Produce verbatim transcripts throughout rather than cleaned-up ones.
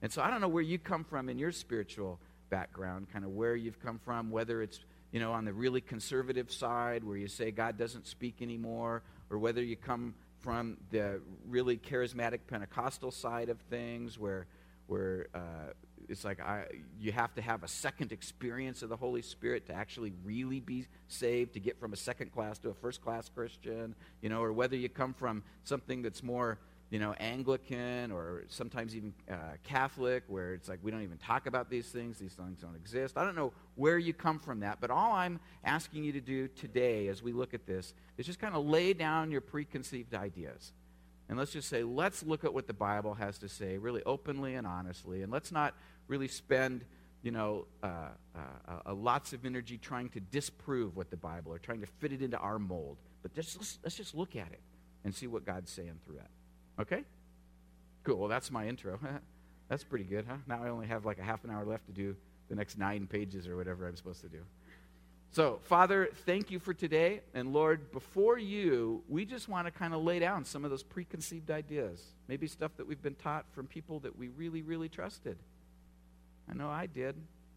And so I don't know where you come from in your spiritual background, kind of where you've come from, whether it's, you know, on the really conservative side where you say God doesn't speak anymore, or whether you come from the really charismatic Pentecostal side of things where where uh, it's like I, you have to have a second experience of the Holy Spirit to actually really be saved, to get from a second class to a first class Christian, you know, or whether you come from something that's more, you know, Anglican or sometimes even uh, Catholic, where it's like we don't even talk about these things, these things don't exist. I don't know where you come from that, but all I'm asking you to do today as we look at this is just kind of lay down your preconceived ideas. And let's just say, let's look at what the Bible has to say really openly and honestly, and let's not really spend, you know, uh, uh, uh, lots of energy trying to disprove what the Bible or trying to fit it into our mold. But just, let's, let's just look at it and see what God's saying through it. Okay? Cool. Well, that's my intro. That's pretty good, huh? Now I only have like a half an hour left to do the next nine pages or whatever I'm supposed to do. So, Father, thank you for today. And Lord, before you, we just want to kind of lay down some of those preconceived ideas. Maybe stuff that we've been taught from people that we really, really trusted. I know I did.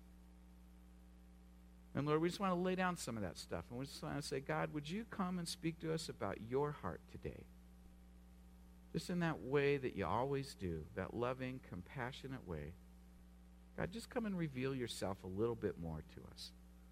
And Lord, we just want to lay down some of that stuff. And we just want to say, God, would you come and speak to us about your heart today? Just in that way that you always do, that loving, compassionate way. God, just come and reveal yourself a little bit more to us.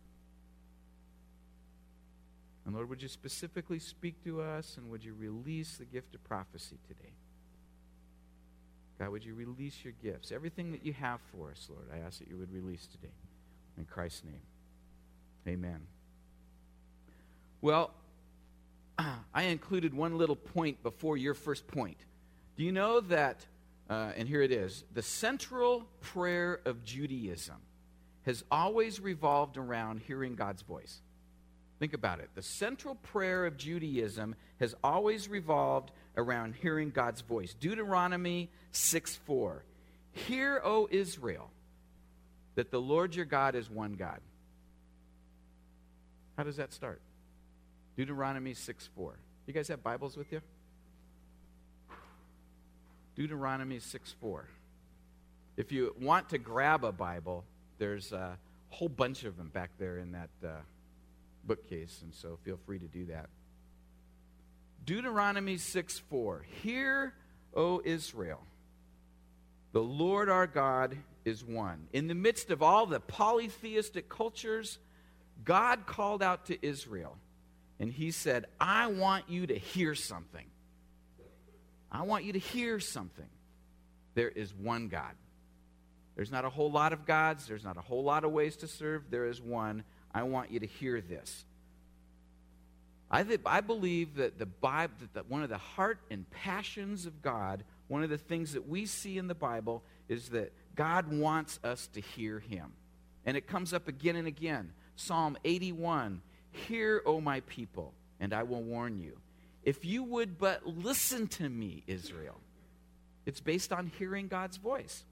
And Lord, would you specifically speak to us, and would you release the gift of prophecy today? God, would you release your gifts? Everything that you have for us, Lord, I ask that you would release today. In Christ's name, amen. Well, I included one little point before your first point. Do you know that, uh, and here it is, the central prayer of Judaism has always revolved around hearing God's voice? Think about it. The central prayer of Judaism has always revolved around hearing God's voice. Deuteronomy six four. Hear, O Israel, that the Lord your God is one God. How does that start? Deuteronomy six four. You guys have Bibles with you? Deuteronomy six four. If you want to grab a Bible, there's a whole bunch of them back there in that uh, bookcase, and so feel free to do that. Deuteronomy six four. Hear, O Israel, the Lord our God is one. In the midst of all the polytheistic cultures, God called out to Israel, and he said, I want you to hear something. I want you to hear something. There is one God. There's not a whole lot of gods. There's not a whole lot of ways to serve. There is one. I want you to hear this. I, th- I believe that the Bible, that the, one of the heart and passions of God, one of the things that we see in the Bible is that God wants us to hear him. And it comes up again and again. Psalm eighty-one, hear, O my people, and I will warn you. If you would but listen to me, Israel. It's based on hearing God's voice.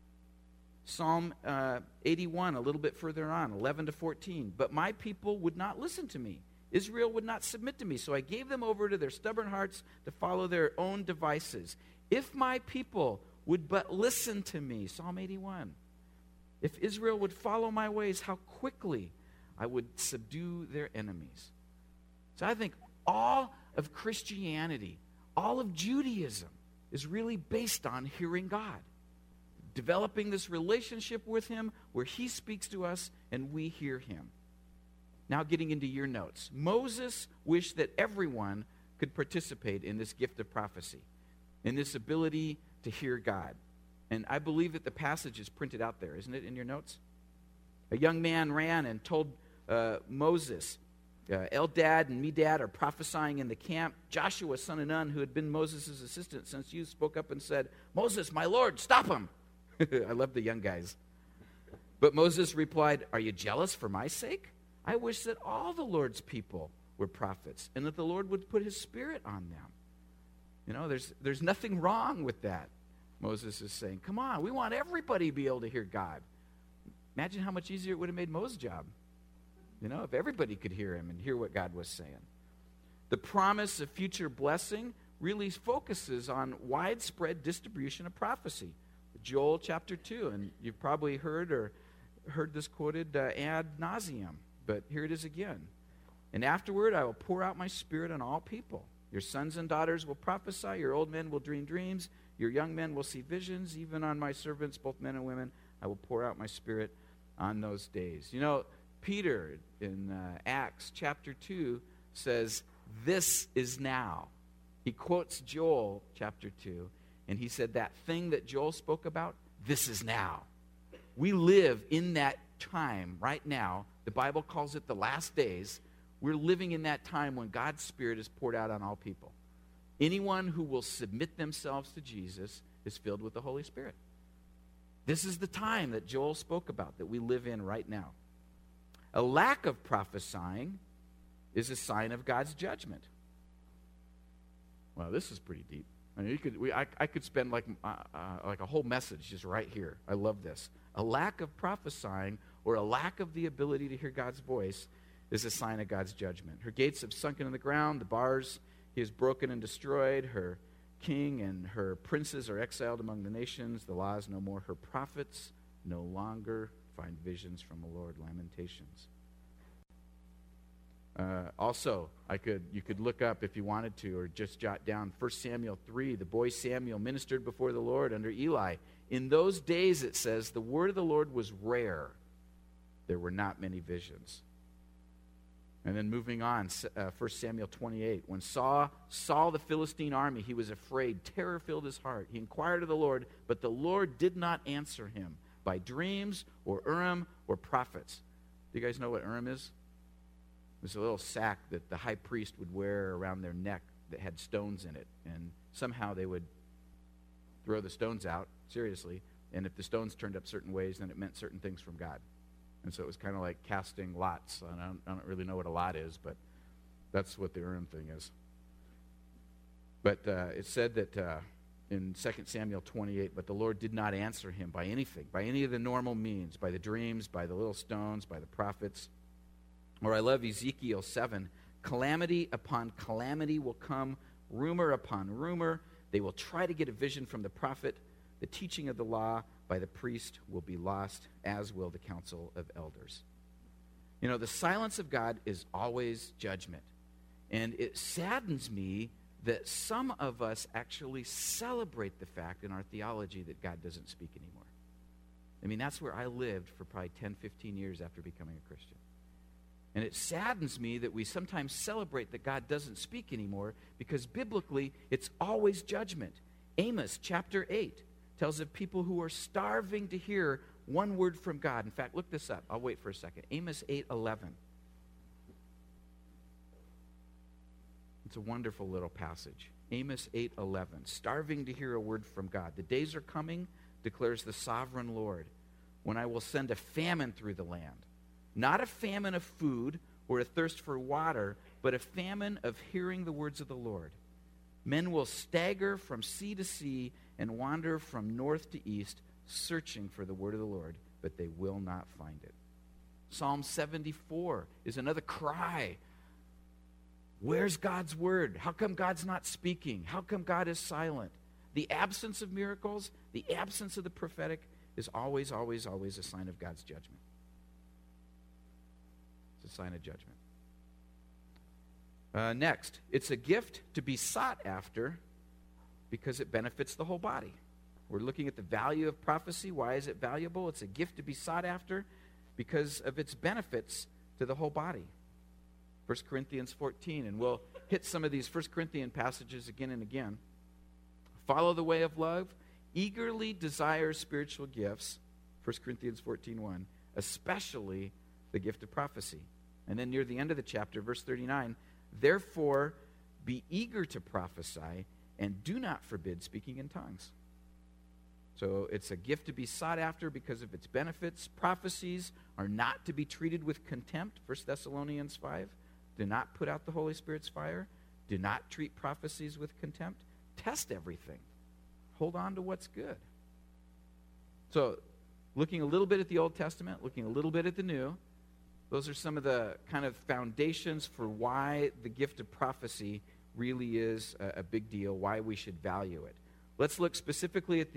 Psalm uh, eighty-one, a little bit further on, eleven to fourteen. But my people would not listen to me. Israel would not submit to me. So I gave them over to their stubborn hearts to follow their own devices. If my people would but listen to me, Psalm eighty-one. If Israel would follow my ways, how quickly I would subdue their enemies. So I think all of Christianity, all of Judaism is really based on hearing God. Developing this relationship with him where he speaks to us and we hear him. Now getting into your notes. Moses wished that everyone could participate in this gift of prophecy, in this ability to hear God. And I believe that the passage is printed out there, isn't it, in your notes? A young man ran and told uh, Moses, uh, Eldad and Medad are prophesying in the camp. Joshua, son of Nun, who had been Moses' assistant since youth, spoke up and said, Moses, my Lord, stop him. I love the young guys. But Moses replied, are you jealous for my sake? I wish that all the Lord's people were prophets and that the Lord would put his spirit on them. You know, there's there's nothing wrong with that. Moses is saying, come on, we want everybody to be able to hear God. Imagine how much easier it would have made Moses' job. You know, if everybody could hear him and hear what God was saying. The promise of future blessing really focuses on widespread distribution of prophecy. Joel chapter two, and you've probably heard or heard this quoted uh, ad nauseum, but here it is again. And afterward I will pour out my Spirit on all people. Your sons and daughters will prophesy, your old men will dream dreams, your young men will see visions, even on my servants, both men and women, I will pour out my Spirit on those days. You know, Peter in uh, Acts chapter two says, this is now. He quotes Joel chapter two, and he said that thing that Joel spoke about, this is now. We live in that time right now. The Bible calls it the last days. We're living in that time when God's Spirit is poured out on all people. Anyone who will submit themselves to Jesus is filled with the Holy Spirit. This is the time that Joel spoke about that we live in right now. A lack of prophesying is a sign of God's judgment. Well, this is pretty deep. I mean, you could, we, I, I could spend like, uh, uh, like a whole message just right here. I love this. A lack of prophesying or a lack of the ability to hear God's voice is a sign of God's judgment. Her gates have sunken in the ground. The bars he has broken and destroyed. Her king and her princes are exiled among the nations. The law is no more. Her prophets no longer find visions from the Lord. Lamentations. Uh, also, I could you could look up if you wanted to, or just jot down First Samuel three. The boy Samuel ministered before the Lord under Eli. In those days, it says, the word of the Lord was rare. There were not many visions. And then moving on, uh, First Samuel twenty-eight. When Saul saw the Philistine army, he was afraid. Terror filled his heart. He inquired of the Lord, but the Lord did not answer him by dreams or Urim or prophets. Do you guys know what Urim is? It was a little sack that the high priest would wear around their neck that had stones in it. And somehow they would throw the stones out, seriously. And if the stones turned up certain ways, then it meant certain things from God. And so it was kind of like casting lots. I don't, I don't really know what a lot is, but that's what the Urim thing is. But uh, it said that uh, in Second Samuel twenty-eight, but the Lord did not answer him by anything, by any of the normal means, by the dreams, by the little stones, by the prophets. Or I love Ezekiel seven. Calamity upon calamity will come, rumor upon rumor. They will try to get a vision from the prophet. The teaching of the law by the priest will be lost, as will the council of elders. You know, the silence of God is always judgment. And it saddens me that some of us actually celebrate the fact in our theology that God doesn't speak anymore. I mean, that's where I lived for probably ten, fifteen years after becoming a Christian. And it saddens me that we sometimes celebrate that God doesn't speak anymore, because biblically, it's always judgment. Amos chapter eight tells of people who are starving to hear one word from God. In fact, look this up. I'll wait for a second. Amos eight eleven. It's a wonderful little passage. Amos eight eleven. Starving to hear a word from God. The days are coming, declares the sovereign Lord, when I will send a famine through the land. Not a famine of food or a thirst for water, but a famine of hearing the words of the Lord. Men will stagger from sea to sea and wander from north to east, searching for the word of the Lord, but they will not find it. Psalm seventy-four is another cry. Where's God's word? How come God's not speaking? How come God is silent? The absence of miracles, the absence of the prophetic is always, always, always a sign of God's judgment. It's a sign of judgment. Uh, next, it's a gift to be sought after because it benefits the whole body. We're looking at the value of prophecy. Why is it valuable? It's a gift to be sought after because of its benefits to the whole body. First Corinthians fourteen, and we'll hit some of these First Corinthian passages again and again. Follow the way of love, eagerly desire spiritual gifts, First Corinthians fourteen one, especially the gift of prophecy. And then near the end of the chapter, verse thirty-nine, therefore be eager to prophesy and do not forbid speaking in tongues. So it's a gift to be sought after because of its benefits. Prophecies are not to be treated with contempt, First Thessalonians five. Do not put out the Holy Spirit's fire. Do not treat prophecies with contempt. Test everything. Hold on to what's good. So looking a little bit at the Old Testament, looking a little bit at the New, those are some of the kind of foundations for why the gift of prophecy really is a, a big deal, why we should value it. Let's look specifically at the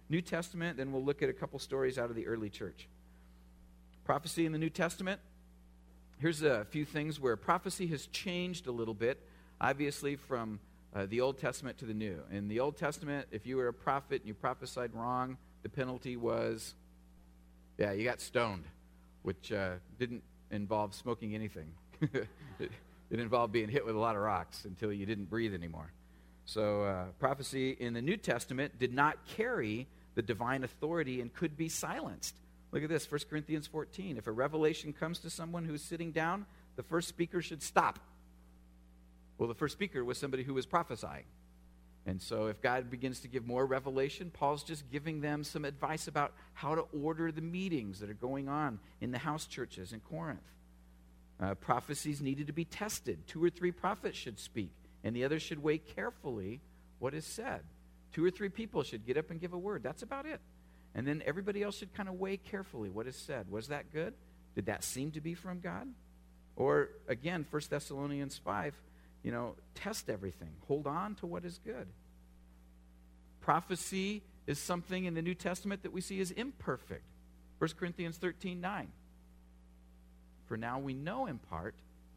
New Testament, then we'll look at a couple stories out of the early church. Prophecy in the New Testament. Here's a few things where prophecy has changed a little bit, obviously from uh, the Old Testament to the New. In the Old Testament, if you were a prophet and you prophesied wrong, the penalty was, yeah, you got stoned, which uh, didn't involve smoking anything. it, it involved being hit with a lot of rocks until you didn't breathe anymore. So uh, prophecy in the New Testament did not carry the divine authority and could be silenced. Look at this, First Corinthians fourteen. If a revelation comes to someone who's sitting down, the first speaker should stop. Well, the first speaker was somebody who was prophesying. And so if God begins to give more revelation, Paul's just giving them some advice about how to order the meetings that are going on in the house churches in Corinth. Uh, prophecies needed to be tested. Two or three prophets should speak, and the others should weigh carefully what is said. Two or three people should get up and give a word. That's about it. And then everybody else should kind of weigh carefully what is said. Was that good? Did that seem to be from God? Or, again, First Thessalonians five, you know, test everything. Hold on to what is good. Prophecy is something in the New Testament that we see as imperfect. First Corinthians thirteen nine. For now we know in part,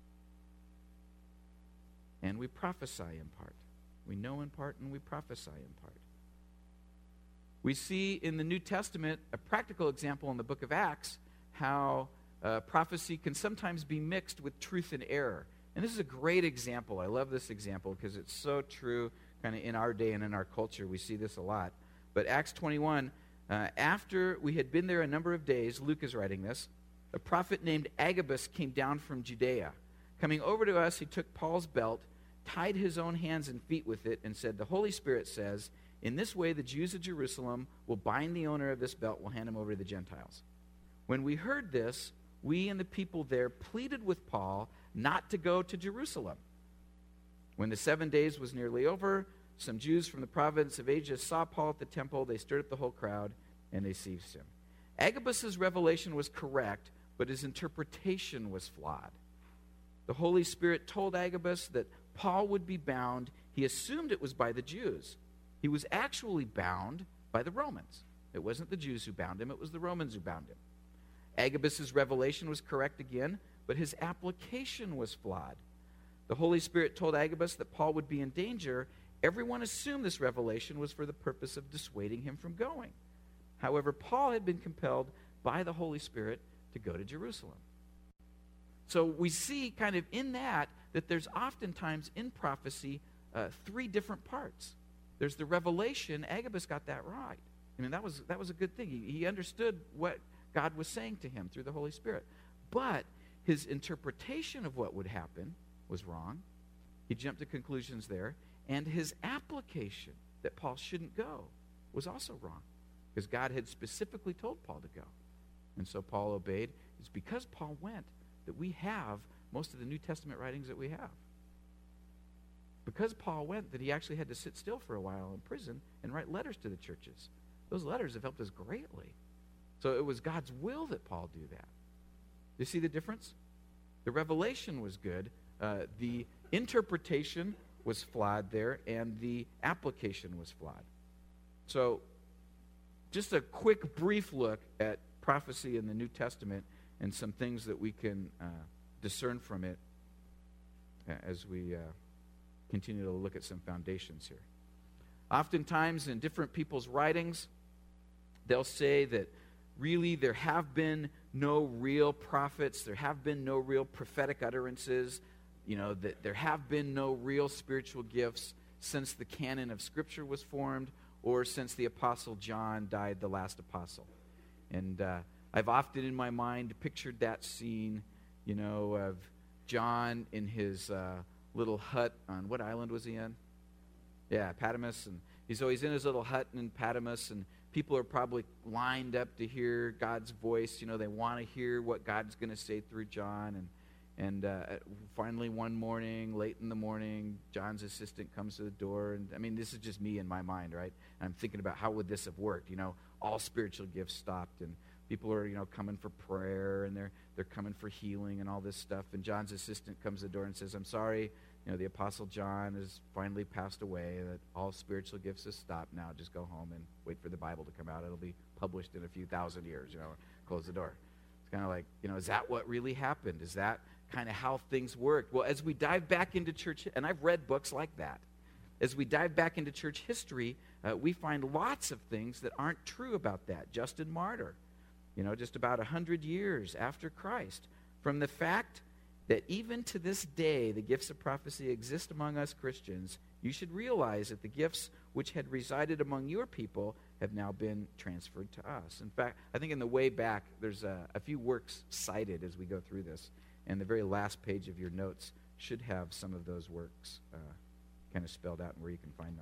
and we prophesy in part. We know in part, and we prophesy in part. We see in the New Testament a practical example in the book of Acts how uh, prophecy can sometimes be mixed with truth and error. And this is a great example. I love this example because it's so true kind of in our day and in our culture. We see this a lot. But Acts twenty-one, uh, after we had been there a number of days, Luke is writing this, a prophet named Agabus came down from Judea. Coming over to us, he took Paul's belt, tied his own hands and feet with it, and said, the Holy Spirit says, in this way the Jews of Jerusalem will bind the owner of this belt, will hand him over to the Gentiles. When we heard this, we and the people there pleaded with Paul not to go to Jerusalem. When the seven days was nearly over, some Jews from the province of Asia saw Paul at the temple. They stirred up the whole crowd, and they seized him. Agabus' revelation was correct, but his interpretation was flawed. The Holy Spirit told Agabus that Paul would be bound. He assumed it was by the Jews. He was actually bound by the Romans. It wasn't the Jews who bound him, it was the Romans who bound him. Agabus' revelation was correct again, but his application was flawed. The Holy Spirit told Agabus that Paul would be in danger. Everyone assumed this revelation was for the purpose of dissuading him from going. However, Paul had been compelled by the Holy Spirit to go to Jerusalem. So we see kind of in that that there's oftentimes in prophecy uh, three different parts. There's the revelation. Agabus got that right. I mean, that was that was a good thing. He, he understood what God was saying to him through the Holy Spirit. But his interpretation of what would happen was wrong. He jumped to conclusions there. And his application that Paul shouldn't go was also wrong, because God had specifically told Paul to go. And so Paul obeyed. It's because Paul went that we have most of the New Testament writings that we have. Because Paul went that he actually had to sit still for a while in prison and write letters to the churches. Those letters have helped us greatly. So it was God's will that Paul do that. You see the difference? The revelation was good. Uh, the interpretation was flawed there, and the application was flawed. So just a quick, brief look at prophecy in the New Testament and some things that we can uh, discern from it as we uh, continue to look at some foundations here. Oftentimes in different people's writings, they'll say that really there have been no real prophets, there have been no real prophetic utterances, you know, that there have been no real spiritual gifts since the canon of Scripture was formed or since the Apostle John died, the last apostle. And uh, I've often in my mind pictured that scene, you know, of John in his uh, little hut on, what island was he in? Yeah, Patmos. And he's always in his little hut in Patmos, and people are probably lined up to hear God's voice. You know, they want to hear what God's going to say through John. And And uh, finally one morning, late in the morning, John's assistant comes to the door. And I mean, this is just me in my mind, right? And I'm thinking about how would this have worked? You know, all spiritual gifts stopped, and people are, you know, coming for prayer, and they're they're coming for healing and all this stuff. And John's assistant comes to the door and says, I'm sorry, you know, the Apostle John has finally passed away, that all spiritual gifts have stopped now. Just go home and wait for the Bible to come out. It'll be published in a few thousand years, you know, close the door. It's kind of like, you know, is that what really happened? Is that kind of how things worked? Well, as we dive back into church, and I've read books like that, as we dive back into church history, uh, we find lots of things that aren't true about that. Justin Martyr, you know, just about one hundred years after Christ, from the fact that even to this day the gifts of prophecy exist among us Christians, you should realize that the gifts which had resided among your people have now been transferred to us. In fact, I think in the way back, there's a, a few works cited as we go through this, and the very last page of your notes should have some of those works uh, kind of spelled out and where you can find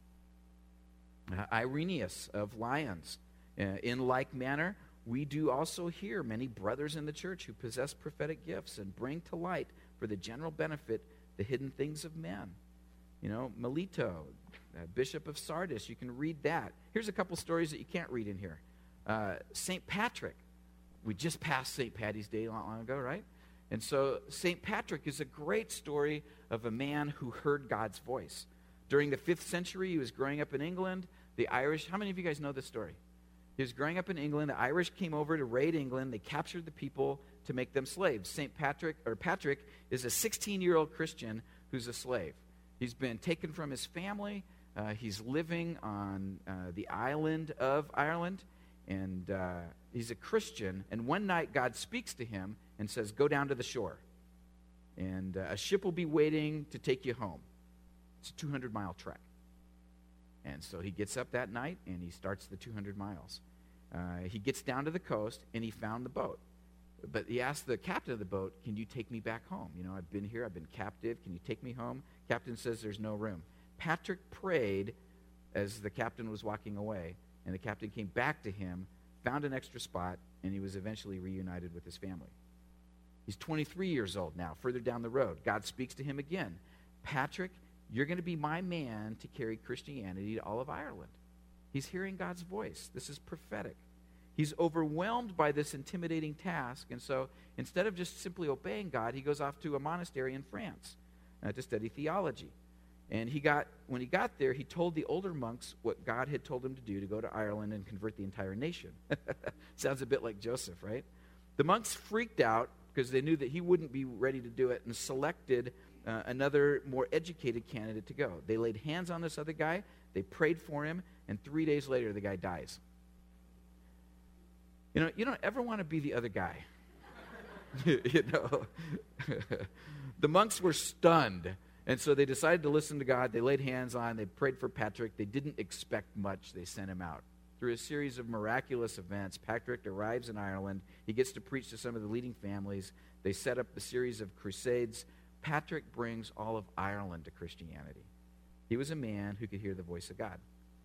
those. Uh, Irenaeus of Lyons, uh, in like manner, we do also hear many brothers in the church who possess prophetic gifts and bring to light for the general benefit the hidden things of men. You know, Melito, uh, Bishop of Sardis, you can read that. Here's a couple stories that you can't read in here. Uh, Saint Patrick, we just passed Saint Patty's Day not long ago, right? And so Saint Patrick is a great story of a man who heard God's voice. During the fifth century, he was growing up in England. The Irish, how many of you guys know this story? He was growing up in England. The Irish came over to raid England. They captured the people to make them slaves. Saint Patrick, or Patrick, is a sixteen-year-old Christian who's a slave. He's been taken from his family. Uh, he's living on uh, the island of Ireland, and uh, he's a Christian. And one night, God speaks to him and says, "Go down to the shore, and uh, a ship will be waiting to take you home." It's a two hundred mile trek. And so he gets up that night, and he starts the two hundred miles. Uh, he gets down to the coast, and he found the boat. But he asked the captain of the boat, "Can you take me back home? You know, I've been here, I've been captive. Can you take me home?" Captain says there's no room. Patrick prayed as the captain was walking away, and the captain came back to him, found an extra spot, and he was eventually reunited with his family. He's twenty-three years old now, further down the road. God speaks to him again. "Patrick, you're going to be my man to carry Christianity to all of Ireland." He's hearing God's voice. This is prophetic. He's overwhelmed by this intimidating task, and so instead of just simply obeying God, he goes off to a monastery in France uh, to study theology. And he got when he got there, he told the older monks what God had told him to do, to go to Ireland and convert the entire nation. Sounds a bit like Joseph, right? The monks freaked out because they knew that he wouldn't be ready to do it, and selected uh, another more educated candidate to go. They laid hands on this other guy, they prayed for him, and three days later the guy dies. You know, you don't ever want to be the other guy. You know, the monks were stunned, and so they decided to listen to God. They laid hands on, they prayed for Patrick. They didn't expect much. They sent him out. Through a series of miraculous events, Patrick arrives in Ireland. He gets to preach to some of the leading families. They set up a series of crusades. Patrick brings all of Ireland to Christianity. He was a man who could hear the voice of God.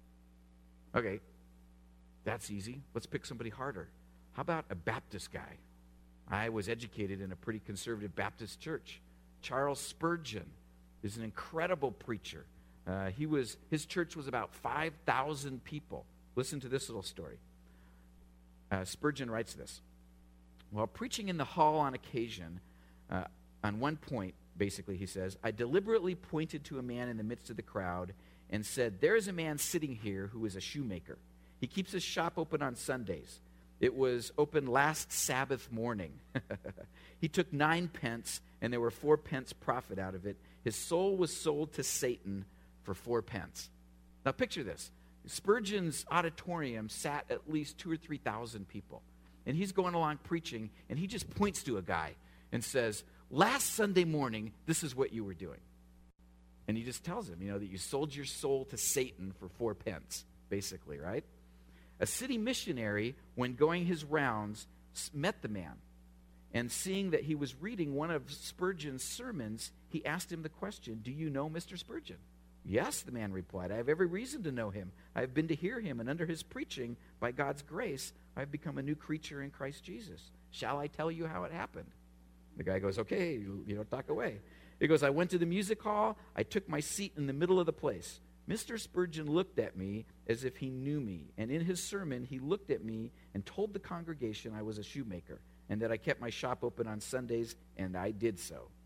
Okay, that's easy. Let's pick somebody harder. How about a Baptist guy? I was educated in a pretty conservative Baptist church. Charles Spurgeon is an incredible preacher. Uh, he was his church was about five thousand people. Listen to this little story. Uh, Spurgeon writes this. While preaching in the hall on occasion, uh, on one point, basically, he says, I deliberately pointed to a man in the midst of the crowd and said, there is a man sitting here who is a shoemaker. He keeps his shop open on Sundays. It was open last Sabbath morning. He took nine pence, and there were four pence profit out of it. His soul was sold to Satan for four pence. Now picture this. Spurgeon's auditorium sat at least two or three thousand people. And he's going along preaching, and he just points to a guy and says, last Sunday morning, this is what you were doing. And he just tells him, you know, that you sold your soul to Satan for four pence, basically, right? A city missionary, when going his rounds, met the man. And seeing that he was reading one of Spurgeon's sermons, he asked him the question, do you know Mister Spurgeon? Yes, the man replied, I have every reason to know him. I have been to hear him, and under his preaching, by God's grace, I have become a new creature in Christ Jesus. Shall I tell you how it happened? The guy goes, okay, you, you know, talk away. He goes, I went to the music hall. I took my seat in the middle of the place. Mister Spurgeon looked at me as if he knew me, and in his sermon, he looked at me and told the congregation I was a shoemaker and that I kept my shop open on Sundays, and I did so.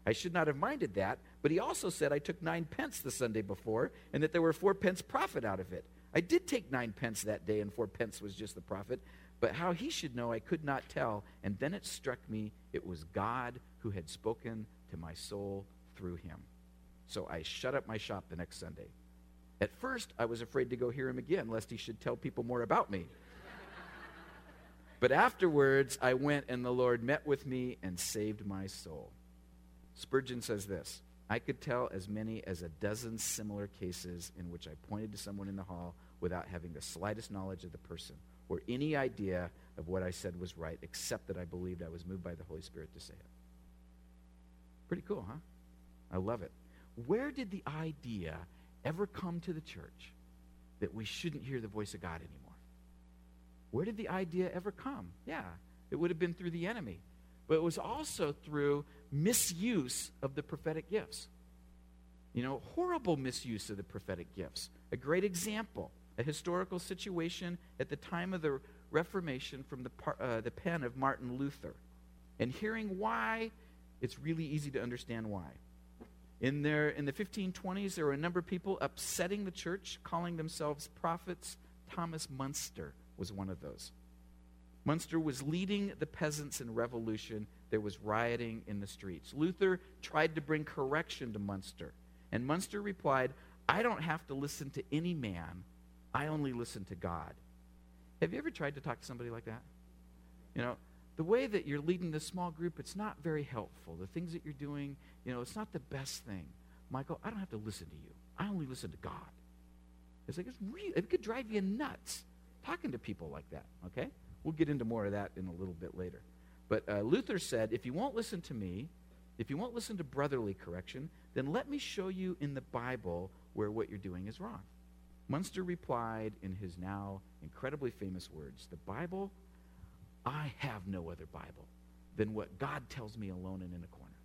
I should not have minded that, but he also said I took nine pence the Sunday before, and that there were four pence profit out of it. I did take nine pence that day, and four pence was just the profit, but how he should know I could not tell. And then it struck me it was God who had spoken to my soul through him. So I shut up my shop the next Sunday. At first, I was afraid to go hear him again, lest he should tell people more about me. But afterwards, I went, and the Lord met with me and saved my soul. Spurgeon says this, I could tell as many as a dozen similar cases in which I pointed to someone in the hall without having the slightest knowledge of the person or any idea of what I said was right, except that I believed I was moved by the Holy Spirit to say it. Pretty cool, huh? I love it. Where did the idea ever come to the church that we shouldn't hear the voice of God anymore? Where did the idea ever come? Yeah, it would have been through the enemy. But it was also through misuse of the prophetic gifts. You know, horrible misuse of the prophetic gifts. A great example, a historical situation at the time of the Reformation from the, par, uh, the pen of Martin Luther. And hearing why, it's really easy to understand why. In, their, in the fifteen twenties, there were a number of people upsetting the church, calling themselves prophets. Thomas Munster was one of those. Munster was leading the peasants in revolution. There was rioting in the streets. Luther tried to bring correction to Munster. And Munster replied, I don't have to listen to any man. I only listen to God. Have you ever tried to talk to somebody like that? You know, the way that you're leading this small group, it's not very helpful. The things that you're doing, you know, it's not the best thing. Michael, I don't have to listen to you. I only listen to God. It's like, it's really, it could drive you nuts talking to people like that, okay? We'll get into more of that in a little bit later. But uh, Luther said, if you won't listen to me, if you won't listen to brotherly correction, then let me show you in the Bible where what you're doing is wrong. Munster replied in his now incredibly famous words, the Bible, I have no other Bible than what God tells me alone and in a corner.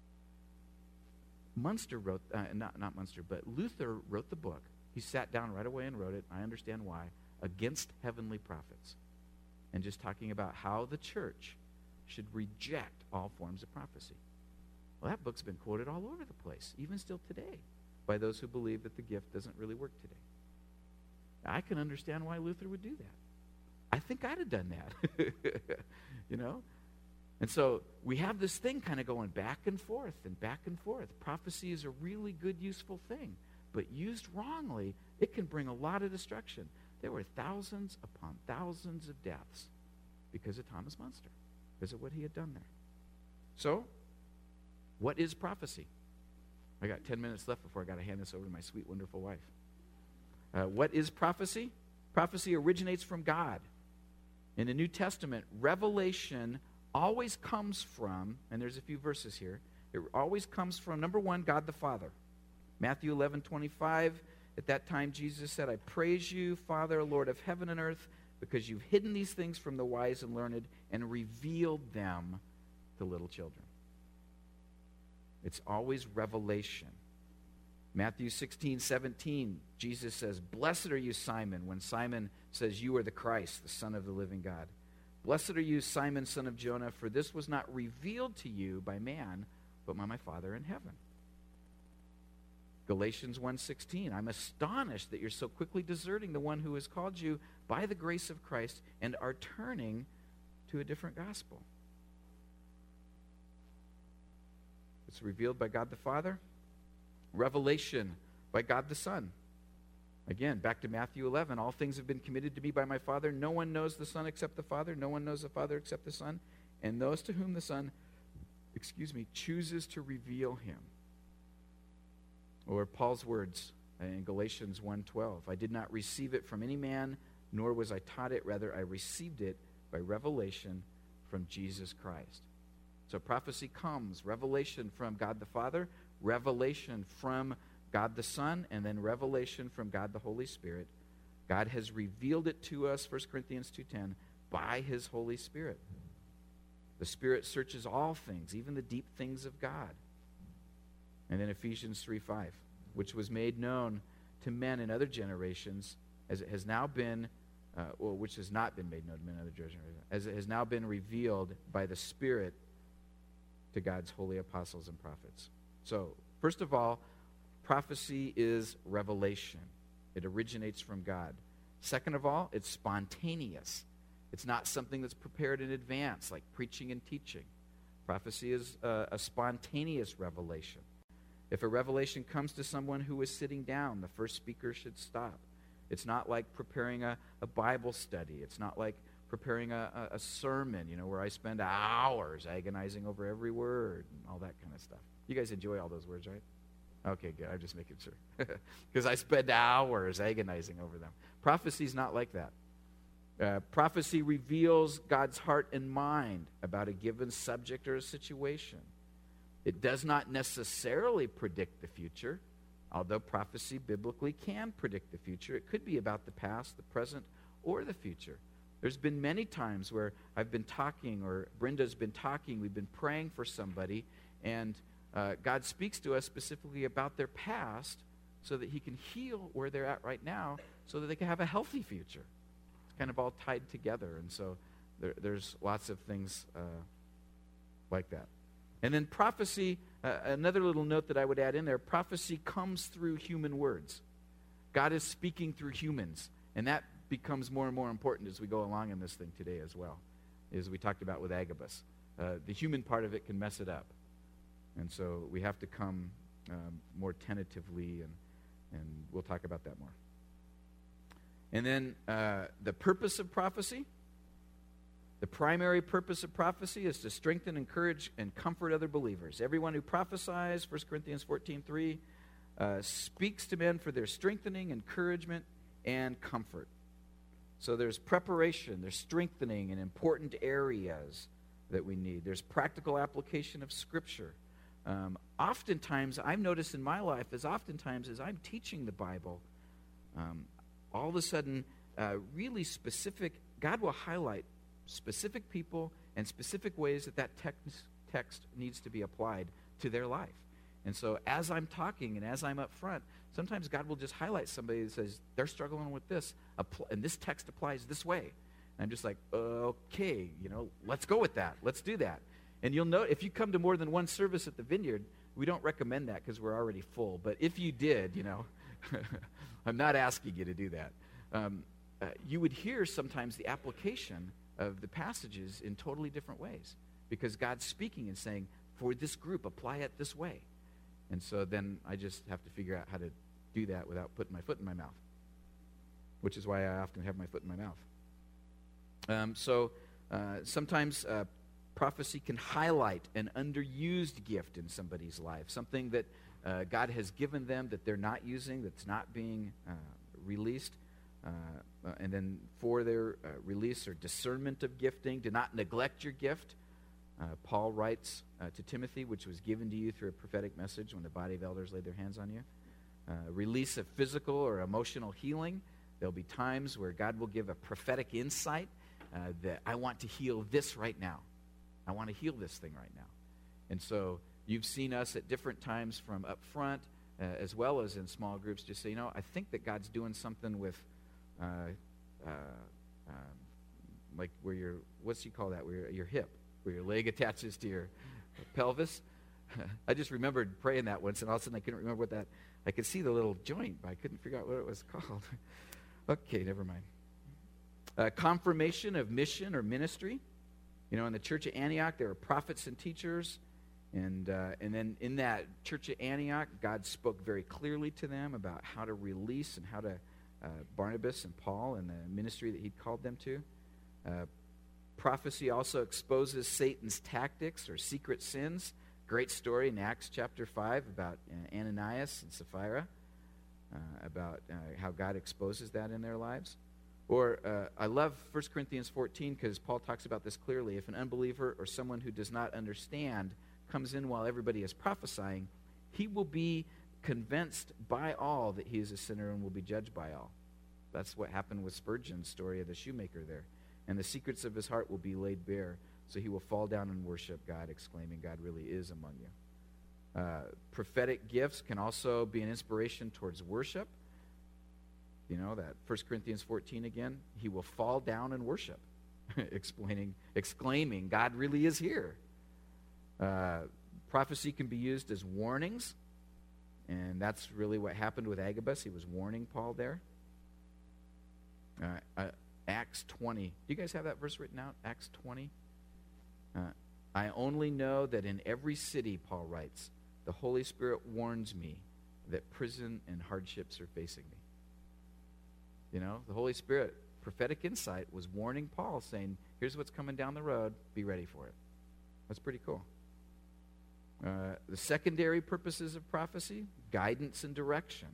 Munster wrote, uh, not, not Munster, but Luther wrote the book. He sat down right away and wrote it, I understand why, Against Heavenly Prophets. And just talking about how the church should reject all forms of prophecy. Well, that book's been quoted all over the place, even still today, by those who believe that the gift doesn't really work today. I can understand why Luther would do that. I think I'd have done that, you know? And so we have this thing kind of going back and forth and back and forth. Prophecy is a really good, useful thing, but used wrongly, it can bring a lot of destruction. There were thousands upon thousands of deaths because of Thomas Munster, because of what he had done there. So, what is prophecy? I got ten minutes left before I got to hand this over to my sweet, wonderful wife. Uh, what is prophecy? Prophecy originates from God. In the New Testament, revelation always comes from, and there's a few verses here, it always comes from, number one, God the Father. Matthew eleven twenty-five, at that time Jesus said, I praise you, Father, Lord of heaven and earth, because you've hidden these things from the wise and learned and revealed them to little children. It's always revelation. Matthew sixteen seventeen, Jesus says, blessed are you, Simon, when Simon says, you are the Christ, the Son of the living God. Blessed are you, Simon, son of Jonah, for this was not revealed to you by man, but by my Father in heaven. Galatians one sixteen, I'm astonished that you're so quickly deserting the one who has called you by the grace of Christ and are turning to a different gospel. It's revealed by God the Father. Revelation by God the Son. Again, back to Matthew eleven, all things have been committed to me by my Father. No one knows the Son except the Father. No one knows the Father except the Son. And those to whom the Son, excuse me, chooses to reveal him. Or Paul's words in Galatians one twelve, I did not receive it from any man, nor was I taught it. Rather, I received it by revelation from Jesus Christ. So prophecy comes, revelation from God the Father, revelation from God the Son, and then revelation from God the Holy Spirit. God has revealed it to us, First Corinthians two ten, by his Holy Spirit. The Spirit searches all things, even the deep things of God. And then Ephesians three five, which was made known to men in other generations, as it has now been, uh, well, which has not been made known to men in other generations, as it has now been revealed by the Spirit to God's holy apostles and prophets. So, first of all, prophecy is revelation. It originates from God. Second of all, it's spontaneous. It's not something that's prepared in advance, like preaching and teaching. Prophecy is a, a spontaneous revelation. If a revelation comes to someone who is sitting down, the first speaker should stop. It's not like preparing a, a Bible study. It's not like preparing a, a, a sermon, you know, where I spend hours agonizing over every word and all that kind of stuff. You guys enjoy all those words, right? Okay, good. I'm just making sure. Because I spend hours agonizing over them. Prophecy's not like that. Uh, prophecy reveals God's heart and mind about a given subject or a situation. It does not necessarily predict the future, although prophecy biblically can predict the future. It could be about the past, the present, or the future. There's been many times where I've been talking, or Brenda's been talking, we've been praying for somebody, and uh, God speaks to us specifically about their past so that he can heal where they're at right now so that they can have a healthy future. It's kind of all tied together, and so there, there's lots of things uh, like that. And then prophecy, uh, another little note that I would add in there, prophecy comes through human words. God is speaking through humans, and that becomes more and more important as we go along in this thing today as well, as we talked about with Agabus. Uh, the human part of it can mess it up, and so we have to come um, more tentatively, and, and we'll talk about that more. And then uh, the purpose of prophecy. The primary purpose of prophecy is to strengthen, encourage, and comfort other believers. Everyone who prophesies, First Corinthians fourteen three, uh, speaks to men for their strengthening, encouragement, and comfort. So there's preparation, there's strengthening in important areas that we need. There's practical application of Scripture. Um, oftentimes, I've noticed in my life, as oftentimes as I'm teaching the Bible, um, all of a sudden, uh, really specific, God will highlight specific people and specific ways that that text, text needs to be applied to their life. And so as I'm talking and as I'm up front, sometimes God will just highlight somebody that says, they're struggling with this, and this text applies this way. And I'm just like, okay, you know, let's go with that. Let's do that. And you'll know, if you come to more than one service at the Vineyard, we don't recommend that because we're already full. But if you did, you know, I'm not asking you to do that. Um, uh, you would hear sometimes the application of the passages in totally different ways because God's speaking and saying, for this group, apply it this way. And so then I just have to figure out how to do that without putting my foot in my mouth, which is why I often have my foot in my mouth. Um, so uh, sometimes uh, prophecy can highlight an underused gift in somebody's life, something that uh, God has given them that they're not using, that's not being uh, released. Uh, uh, and then for their uh, release or discernment of gifting, do not neglect your gift. Uh, Paul writes uh, to Timothy, which was given to you through a prophetic message when the body of elders laid their hands on you. Uh, release of physical or emotional healing. There'll be times where God will give a prophetic insight uh, that I want to heal this right now. I want to heal this thing right now. And so you've seen us at different times from up front uh, as well as in small groups just say, you know, I think that God's doing something with Uh, uh, um, like where your, what's you call that, where your, your hip, where your leg attaches to your pelvis. I just remembered praying that once, and all of a sudden I couldn't remember what that, I could see the little joint, but I couldn't figure out what it was called. Okay, never mind. Uh, confirmation of mission or ministry. You know, in the church at Antioch, there were prophets and teachers, and uh, and then in that church at Antioch, God spoke very clearly to them about how to release and how to Uh, Barnabas and Paul and the ministry that he'd called them to. Uh, prophecy also exposes Satan's tactics or secret sins. Great story in Acts chapter five about uh, Ananias and Sapphira, uh, about uh, how God exposes that in their lives. Or uh, I love First Corinthians fourteen because Paul talks about this clearly. If an unbeliever or someone who does not understand comes in while everybody is prophesying, he will be convinced by all that he is a sinner and will be judged by all. That's what happened with Spurgeon's story of the shoemaker there. And the secrets of his heart will be laid bare, so he will fall down and worship God, exclaiming, God really is among you. Uh, prophetic gifts can also be an inspiration towards worship. You know, that First Corinthians fourteen again, he will fall down and worship, explaining, exclaiming, God really is here. Uh, prophecy can be used as warnings, and that's really what happened with Agabus. He was warning Paul there. Uh, uh, Acts twenty. Do you guys have that verse written out? Acts twenty. Uh, I only know that in every city, Paul writes, the Holy Spirit warns me that prison and hardships are facing me. You know, the Holy Spirit, prophetic insight, was warning Paul, saying, here's what's coming down the road. Be ready for it. That's pretty cool. Uh, the secondary purposes of prophecy, guidance and direction,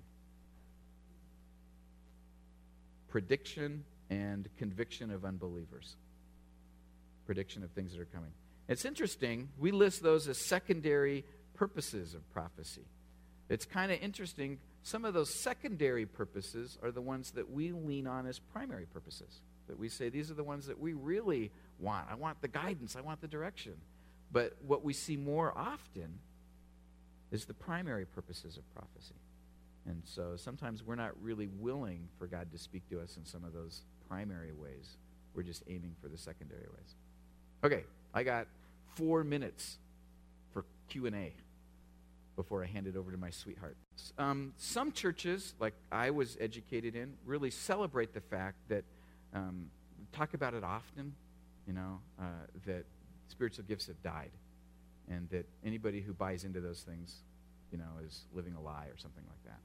prediction and conviction of unbelievers, prediction of things that are coming. It's interesting, we list those as secondary purposes of prophecy. It's kind of interesting, some of those secondary purposes are the ones that we lean on as primary purposes, that we say these are the ones that we really want. I want the guidance, I want the direction. But what we see more often is the primary purposes of prophecy. And so sometimes we're not really willing for God to speak to us in some of those primary ways. We're just aiming for the secondary ways. Okay, I got four minutes for Q and A before I hand it over to my sweetheart. Um, some churches, like I was educated in, really celebrate the fact that, um, talk about it often, you know, uh, that spiritual gifts have died, and that anybody who buys into those things, you know, is living a lie or something like that.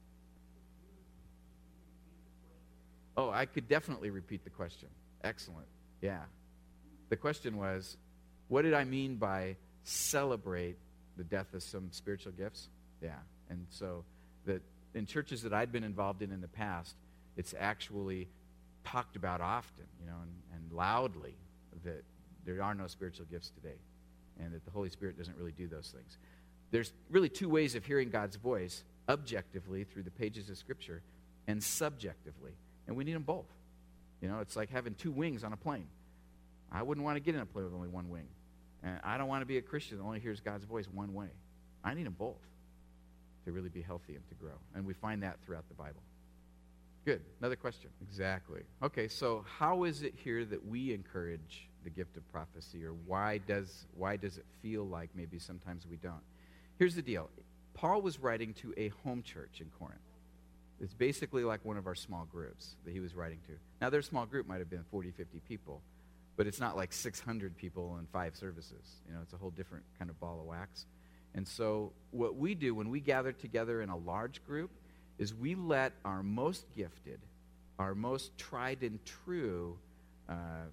Oh, I could definitely repeat the question. Excellent. Yeah. The question was, what did I mean by celebrate the death of some spiritual gifts? Yeah. And so that in churches that I'd been involved in in the past, it's actually talked about often, you know, and, and loudly, that there are no spiritual gifts today, and that the Holy Spirit doesn't really do those things. There's really two ways of hearing God's voice, objectively through the pages of Scripture, and subjectively. And we need them both. You know, it's like having two wings on a plane. I wouldn't want to get in a plane with only one wing. And I don't want to be a Christian that only hears God's voice one way. I need them both to really be healthy and to grow. And we find that throughout the Bible. Good. Another question. Exactly. Okay, so how is it here that we encourage the gift of prophecy, or why does why does it feel like maybe sometimes we don't? Here's the deal. Paul was writing to a home church in Corinth. It's basically like one of our small groups that he was writing to. Now, their small group might have been forty, fifty people, but it's not like six hundred people in five services. You know, it's a whole different kind of ball of wax. And so what we do when we gather together in a large group is we let our most gifted, our most tried and true uh,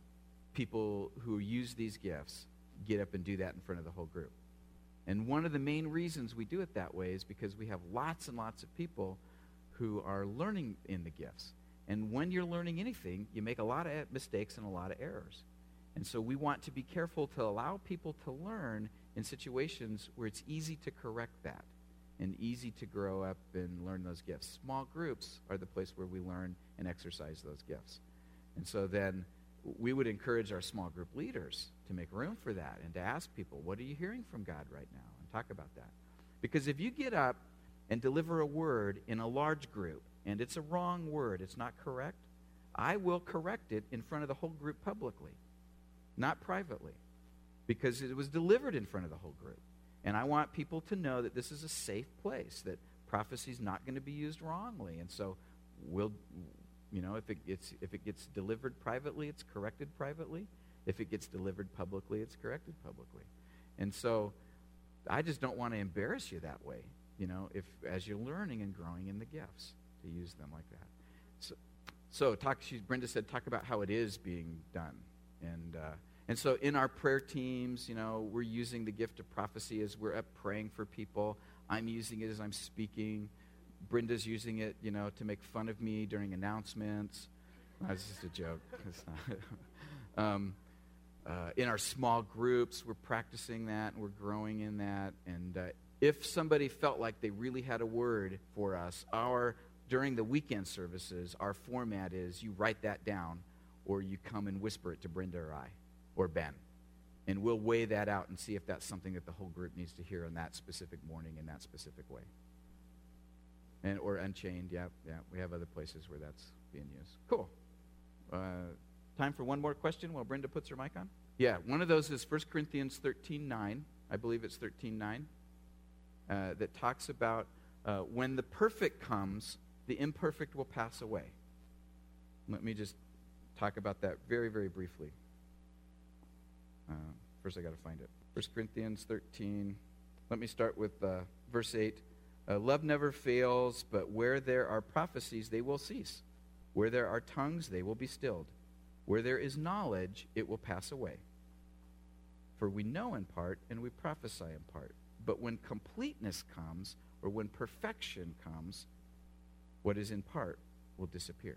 people who use these gifts get up and do that in front of the whole group. And one of the main reasons we do it that way is because we have lots and lots of people who are learning in the gifts. And when you're learning anything, you make a lot of mistakes and a lot of errors. And so we want to be careful to allow people to learn in situations where it's easy to correct that and easy to grow up and learn those gifts. Small groups are the place where we learn and exercise those gifts. And so then we would encourage our small group leaders to make room for that and to ask people, what are you hearing from God right now? And talk about that. Because if you get up and deliver a word in a large group, and it's a wrong word, it's not correct, I will correct it in front of the whole group publicly, not privately, because it was delivered in front of the whole group. And I want people to know that this is a safe place, that prophecy is not going to be used wrongly. And so we'll, you know, if it gets if it gets delivered privately, it's corrected privately. If it gets delivered publicly, it's corrected publicly. And so I just don't want to embarrass you that way, you know, if as you're learning and growing in the gifts, to use them like that. So, so talk. She, Brenda said, talk about how it is being done. And uh, and so in our prayer teams, you know, we're using the gift of prophecy as we're up praying for people. I'm using it as I'm speaking. Brenda's using it, you know, to make fun of me during announcements. That's just a joke. It's not. um, uh, in our small groups, we're practicing that, and we're growing in that. And uh, if somebody felt like they really had a word for us, our during the weekend services, our format is you write that down, or you come and whisper it to Brenda or I, or Ben. And we'll weigh that out and see if that's something that the whole group needs to hear on that specific morning in that specific way. And or Unchained, yeah, yeah. We have other places where that's being used. Cool. Uh, time for one more question while Brenda puts her mic on? Yeah, one of those is First Corinthians thirteen nine. I believe it's thirteen nine, uh, that talks about uh, when the perfect comes, the imperfect will pass away. Let me just talk about that very, very briefly. Uh, first, I got to find it. First Corinthians thirteen. Let me start with uh, verse eight. Uh, Love never fails, but where there are prophecies, they will cease. Where there are tongues, they will be stilled. Where there is knowledge, it will pass away. For we know in part, and we prophesy in part. But when completeness comes, or when perfection comes, what is in part will disappear.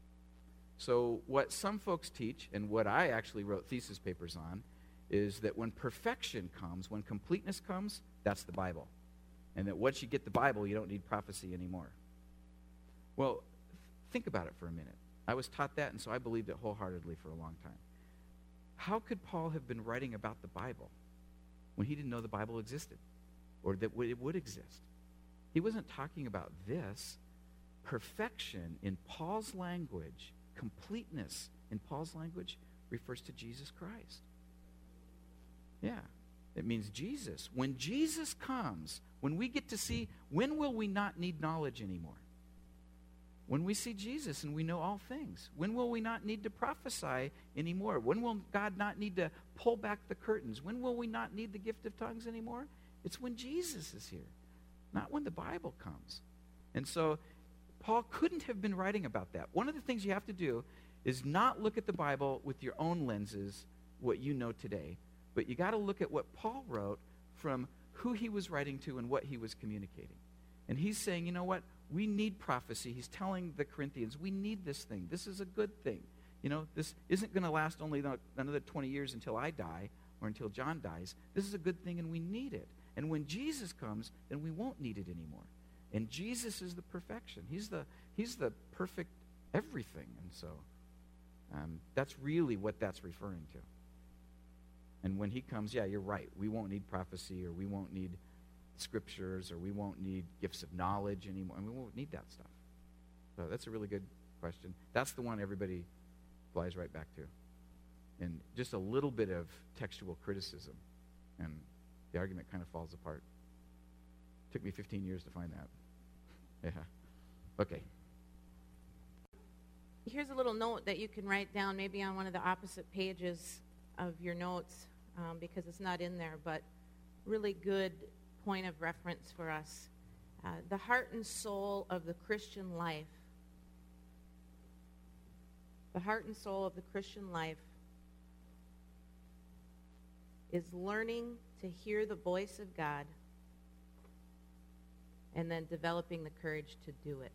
So what some folks teach, and what I actually wrote thesis papers on, is that when perfection comes, when completeness comes, that's the Bible. And that once you get the Bible, you don't need prophecy anymore. Well, think about it for a minute. I was taught that, and so I believed it wholeheartedly for a long time. How could Paul have been writing about the Bible when he didn't know the Bible existed or that it would exist? He wasn't talking about this. Perfection in Paul's language, completeness in Paul's language, refers to Jesus Christ. Yeah, it means Jesus. When Jesus comes, when we get to see, when will we not need knowledge anymore? When we see Jesus and we know all things. When will we not need to prophesy anymore? When will God not need to pull back the curtains? When will we not need the gift of tongues anymore? It's when Jesus is here, not when the Bible comes. And so Paul couldn't have been writing about that. One of the things you have to do is not look at the Bible with your own lenses, what you know today, but you got to look at what Paul wrote from who he was writing to and what he was communicating. And he's saying, you know what? We need prophecy. He's telling the Corinthians, we need this thing. This is a good thing. You know, this isn't going to last only another twenty years until I die or until John dies. This is a good thing, and we need it. And when Jesus comes, then we won't need it anymore. And Jesus is the perfection. He's the, he's the perfect everything. And so um, that's really what that's referring to. And when he comes, yeah, you're right. We won't need prophecy, or we won't need scriptures, or we won't need gifts of knowledge anymore. And we won't need that stuff. So that's a really good question. That's the one everybody flies right back to. And just a little bit of textual criticism, and the argument kind of falls apart. Took me fifteen years to find that. Yeah. Okay. Here's a little note that you can write down maybe on one of the opposite pages of your notes, um, because it's not in there, but really good point of reference for us. Uh, the heart and soul of the Christian life, the heart and soul of the Christian life is learning to hear the voice of God and then developing the courage to do it.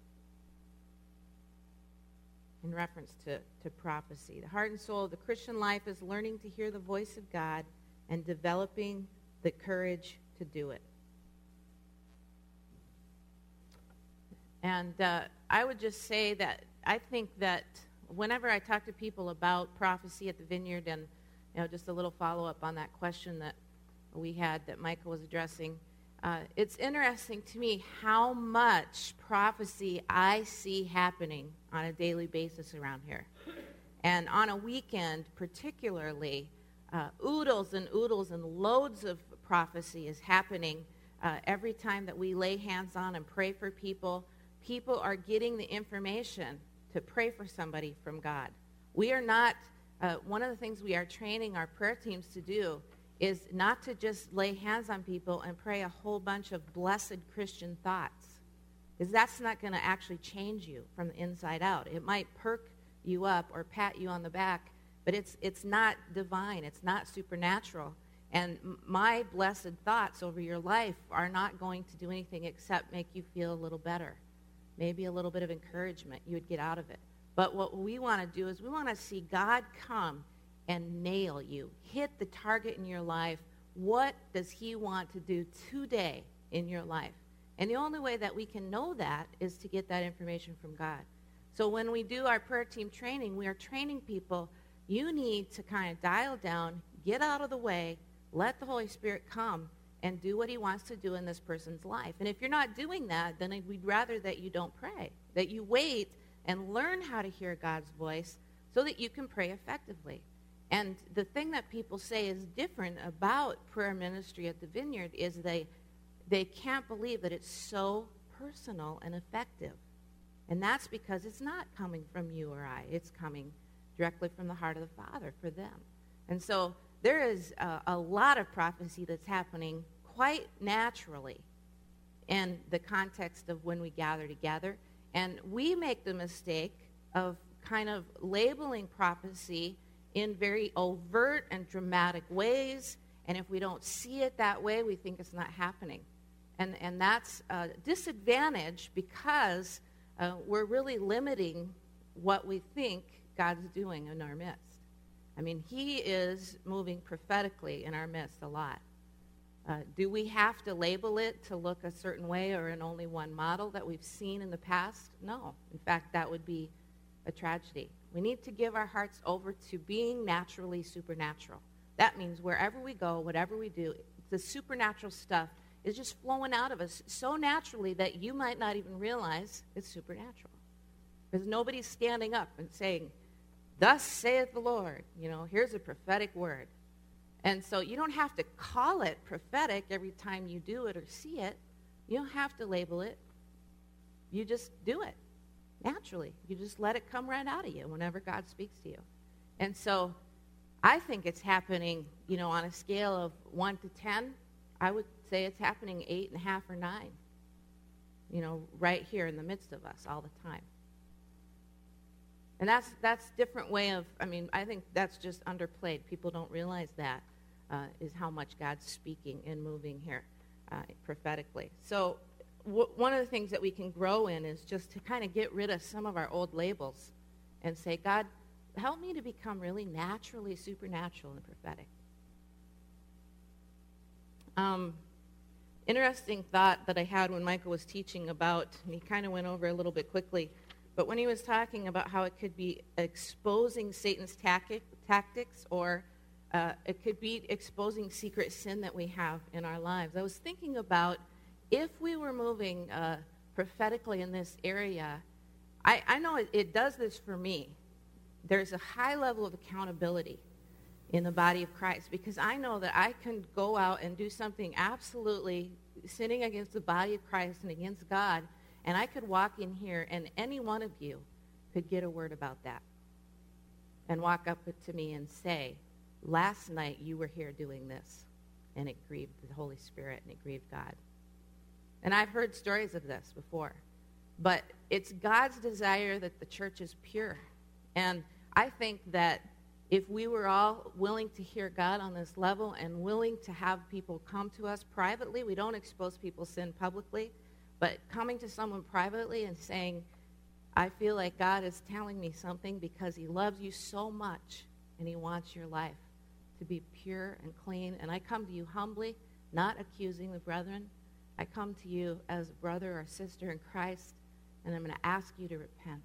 In reference to, to prophecy. The heart and soul of the Christian life is learning to hear the voice of God and developing the courage to do it. And uh, I would just say that I think that whenever I talk to people about prophecy at the Vineyard, and you know, just a little follow-up on that question that we had that Michael was addressing, uh, it's interesting to me how much prophecy I see happening on a daily basis around here. And on a weekend particularly, uh, oodles and oodles and loads of prophecy is happening uh, every time that we lay hands on and pray for people. People are getting the information to pray for somebody from God. We are not, uh, one of the things we are training our prayer teams to do is not to just lay hands on people and pray a whole bunch of blessed Christian thoughts, because that's not going to actually change you from the inside out. It might perk you up or pat you on the back, but it's it's not divine. It's not supernatural. And my blessed thoughts over your life are not going to do anything except make you feel a little better. Maybe a little bit of encouragement you would get out of it. But what we want to do is we want to see God come and nail you, hit the target in your life. What does he want to do today in your life? And the only way that we can know that is to get that information from God. So when we do our prayer team training, we are training people, you need to kind of dial down, get out of the way, let the Holy Spirit come and do what he wants to do in this person's life. And if you're not doing that, then we'd rather that you don't pray, that you wait and learn how to hear God's voice so that you can pray effectively. And the thing that people say is different about prayer ministry at the Vineyard is they they can't believe that it's so personal and effective. And that's because it's not coming from you or I. It's coming directly from the heart of the Father for them. And so there is a, a lot of prophecy that's happening quite naturally in the context of when we gather together. And we make the mistake of kind of labeling prophecy in very overt and dramatic ways. And if we don't see it that way, we think it's not happening. And, and that's a disadvantage because uh, we're really limiting what we think God's doing in our midst. I mean, he is moving prophetically in our midst a lot. Uh, do we have to label it to look a certain way or in only one model that we've seen in the past? No. In fact, that would be a tragedy. We need to give our hearts over to being naturally supernatural. That means wherever we go, whatever we do, the supernatural stuff is just flowing out of us so naturally that you might not even realize it's supernatural. Because nobody's standing up and saying, "Thus saith the Lord," you know, here's a prophetic word. And so you don't have to call it prophetic every time you do it or see it. You don't have to label it. You just do it naturally. You just let it come right out of you whenever God speaks to you. And so I think it's happening, you know, on a scale of one to ten. I would say it's happening eight and a half or nine, you know, right here in the midst of us all the time. And that's that's different way of, I mean, I think that's just underplayed. People don't realize that, uh, is how much God's speaking and moving here uh, prophetically. So w- one of the things that we can grow in is just to kind of get rid of some of our old labels and say, "God, help me to become really naturally supernatural and prophetic." Um, interesting thought that I had when Michael was teaching about, and he kind of went over a little bit quickly, but when he was talking about how it could be exposing Satan's tactic, tactics or uh, it could be exposing secret sin that we have in our lives, I was thinking about if we were moving uh, prophetically in this area, I, I know it, it does this for me. There's a high level of accountability in the body of Christ because I know that I can go out and do something absolutely sinning against the body of Christ and against God, and I could walk in here and any one of you could get a word about that and walk up to me and say, "Last night you were here doing this, and it grieved the Holy Spirit and it grieved God." And I've heard stories of this before, but it's God's desire that the church is pure. And I think that if we were all willing to hear God on this level and willing to have people come to us privately, we don't expose people's sin publicly, but coming to someone privately and saying, "I feel like God is telling me something because he loves you so much and he wants your life to be pure and clean. And I come to you humbly, not accusing the brethren. I come to you as a brother or sister in Christ, and I'm going to ask you to repent."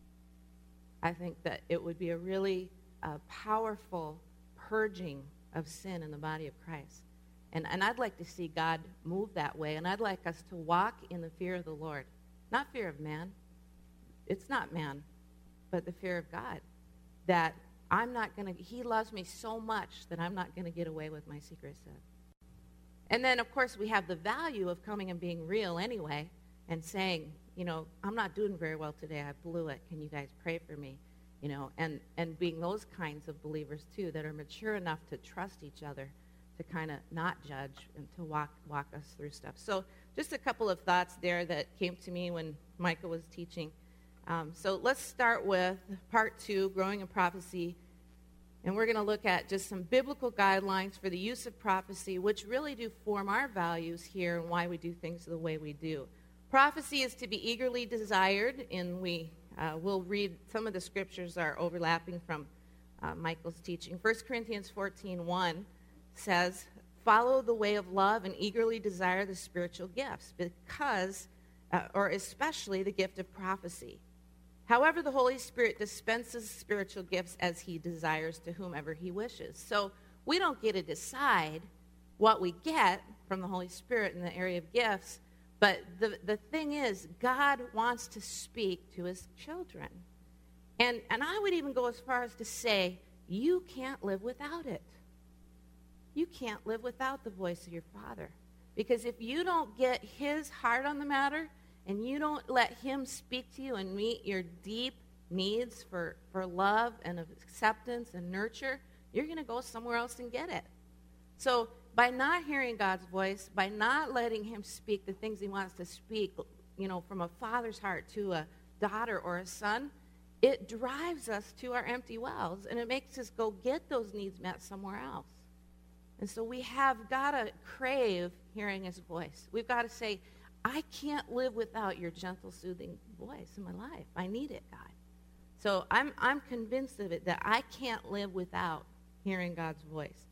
I think that it would be a really uh, powerful purging of sin in the body of Christ. And, and I'd like to see God move that way, and I'd like us to walk in the fear of the Lord. Not fear of man. It's not man, but the fear of God. That I'm not going to, he loves me so much that I'm not going to get away with my secret sin. And then, of course, we have the value of coming and being real anyway and saying, you know, "I'm not doing very well today. I blew it. Can you guys pray for me?" You know, and, and being those kinds of believers, too, that are mature enough to trust each other, to kind of not judge and to walk walk us through stuff. So just a couple of thoughts there that came to me when Micah was teaching. Um, so let's start with part two, growing in prophecy. And we're going to look at just some biblical guidelines for the use of prophecy, which really do form our values here and why we do things the way we do. Prophecy is to be eagerly desired, and we uh, will read some of the scriptures are overlapping from uh, Michael's teaching. First Corinthians fourteen one says, "Follow the way of love and eagerly desire the spiritual gifts, because, uh, or especially the gift of prophecy. However, the Holy Spirit dispenses spiritual gifts as he desires to whomever he wishes." So we don't get to decide what we get from the Holy Spirit in the area of gifts, but the, the thing is, God wants to speak to his children. And, and I would even go as far as to say, you can't live without it. You can't live without the voice of your Father. Because if you don't get his heart on the matter, and you don't let him speak to you and meet your deep needs for, for love and of acceptance and nurture, you're going to go somewhere else and get it. So by not hearing God's voice, by not letting him speak the things he wants to speak, you know, from a father's heart to a daughter or a son, it drives us to our empty wells, and it makes us go get those needs met somewhere else. And so we have got to crave hearing his voice. We've got to say, I can't live without your gentle, soothing voice in my life. I need it, God. So I'm I'm convinced of it, that I can't live without hearing God's voice.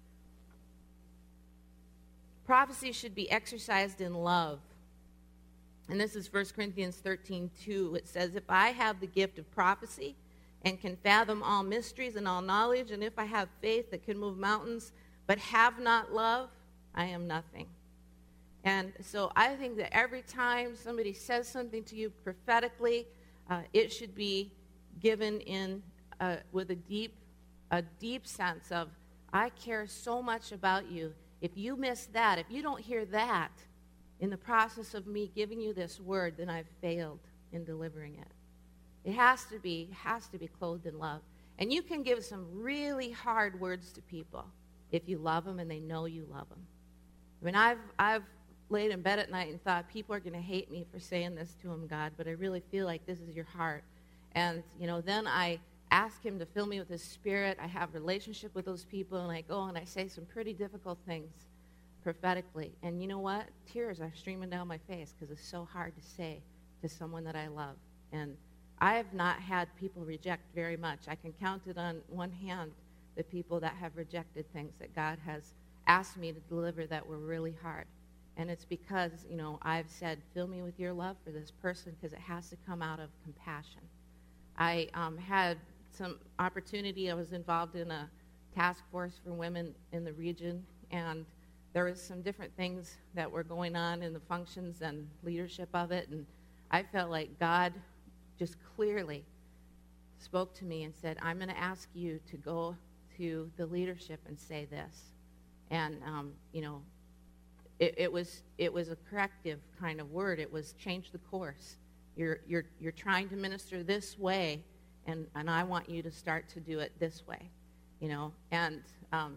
Prophecy should be exercised in love. And this is First Corinthians thirteen two. It says, if I have the gift of prophecy and can fathom all mysteries and all knowledge, and if I have faith that can move mountains, but have not love, I am nothing. And so I think that every time somebody says something to you prophetically, uh, it should be given in uh, with a deep, a deep sense of, I care so much about you. If you miss that, if you don't hear that in the process of me giving you this word, then I've failed in delivering it. It has to be, has to be clothed in love. And you can give some really hard words to people if you love them and they know you love them. I mean, I've I've laid in bed at night and thought, people are going to hate me for saying this to them, God, but I really feel like this is your heart. And, you know, then I ask him to fill me with his spirit. I have a relationship with those people, and I go and I say some pretty difficult things prophetically. And you know what? Tears are streaming down my face because it's so hard to say to someone that I love. And I have not had people reject very much. I can count it on one hand, the people that have rejected things that God has asked me to deliver that were really hard. And it's because, you know, I've said, fill me with your love for this person, because it has to come out of compassion. I um, had some opportunity. I was involved in a task force for women in the region, and there was some different things that were going on in the functions and leadership of it, and I felt like God just clearly spoke to me and said, I'm going to ask you to go to the leadership and say this. And, um, you know, it, it was it was a corrective kind of word. It was change the course. You're you're you're trying to minister this way, and, and I want you to start to do it this way, you know. And um,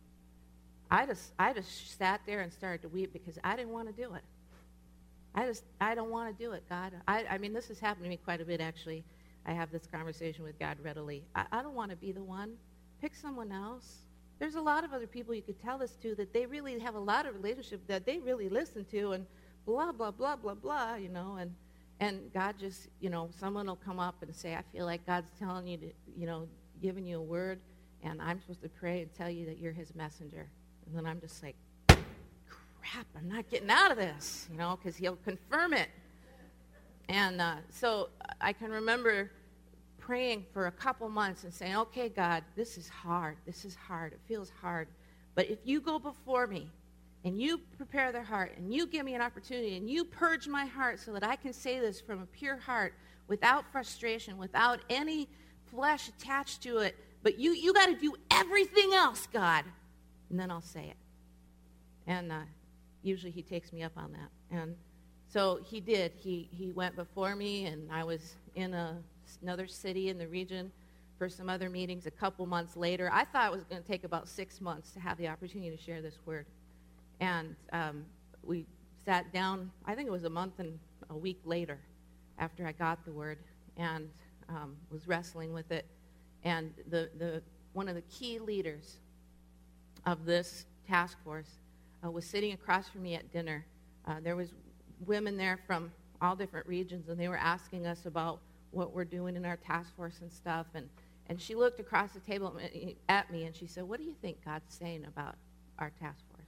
I just I just sat there and started to weep because I didn't want to do it. I just I don't want to do it, God. I I mean, this has happened to me quite a bit, actually. I have this conversation with God readily. I, I don't want to be the one. Pick someone else. There's a lot of other people you could tell this to that they really have a lot of relationship that they really listen to, and blah, blah, blah, blah, blah, you know, and and God just, you know, someone will come up and say, I feel like God's telling you to, you know, giving you a word, and I'm supposed to pray and tell you that you're his messenger. And then I'm just like, crap, I'm not getting out of this, you know, because he'll confirm it. And uh, so I can remember praying for a couple months and saying, okay, God, this is hard. This is hard. It feels hard. But if you go before me and you prepare their heart and you give me an opportunity and you purge my heart so that I can say this from a pure heart without frustration, without any flesh attached to it, but you, you got to do everything else, God, and then I'll say it. And uh, usually he takes me up on that. And so he did. He, he went before me, and I was in a another city in the region for some other meetings a couple months later. I thought it was going to take about six months to have the opportunity to share this word. And um, we sat down, I think it was a month and a week later after I got the word, and um, was wrestling with it. And the, the one of the key leaders of this task force uh, was sitting across from me at dinner. Uh, there was women there from all different regions, and they were asking us about what we're doing in our task force and stuff. And, and she looked across the table at me, and she said, what do you think God's saying about our task force?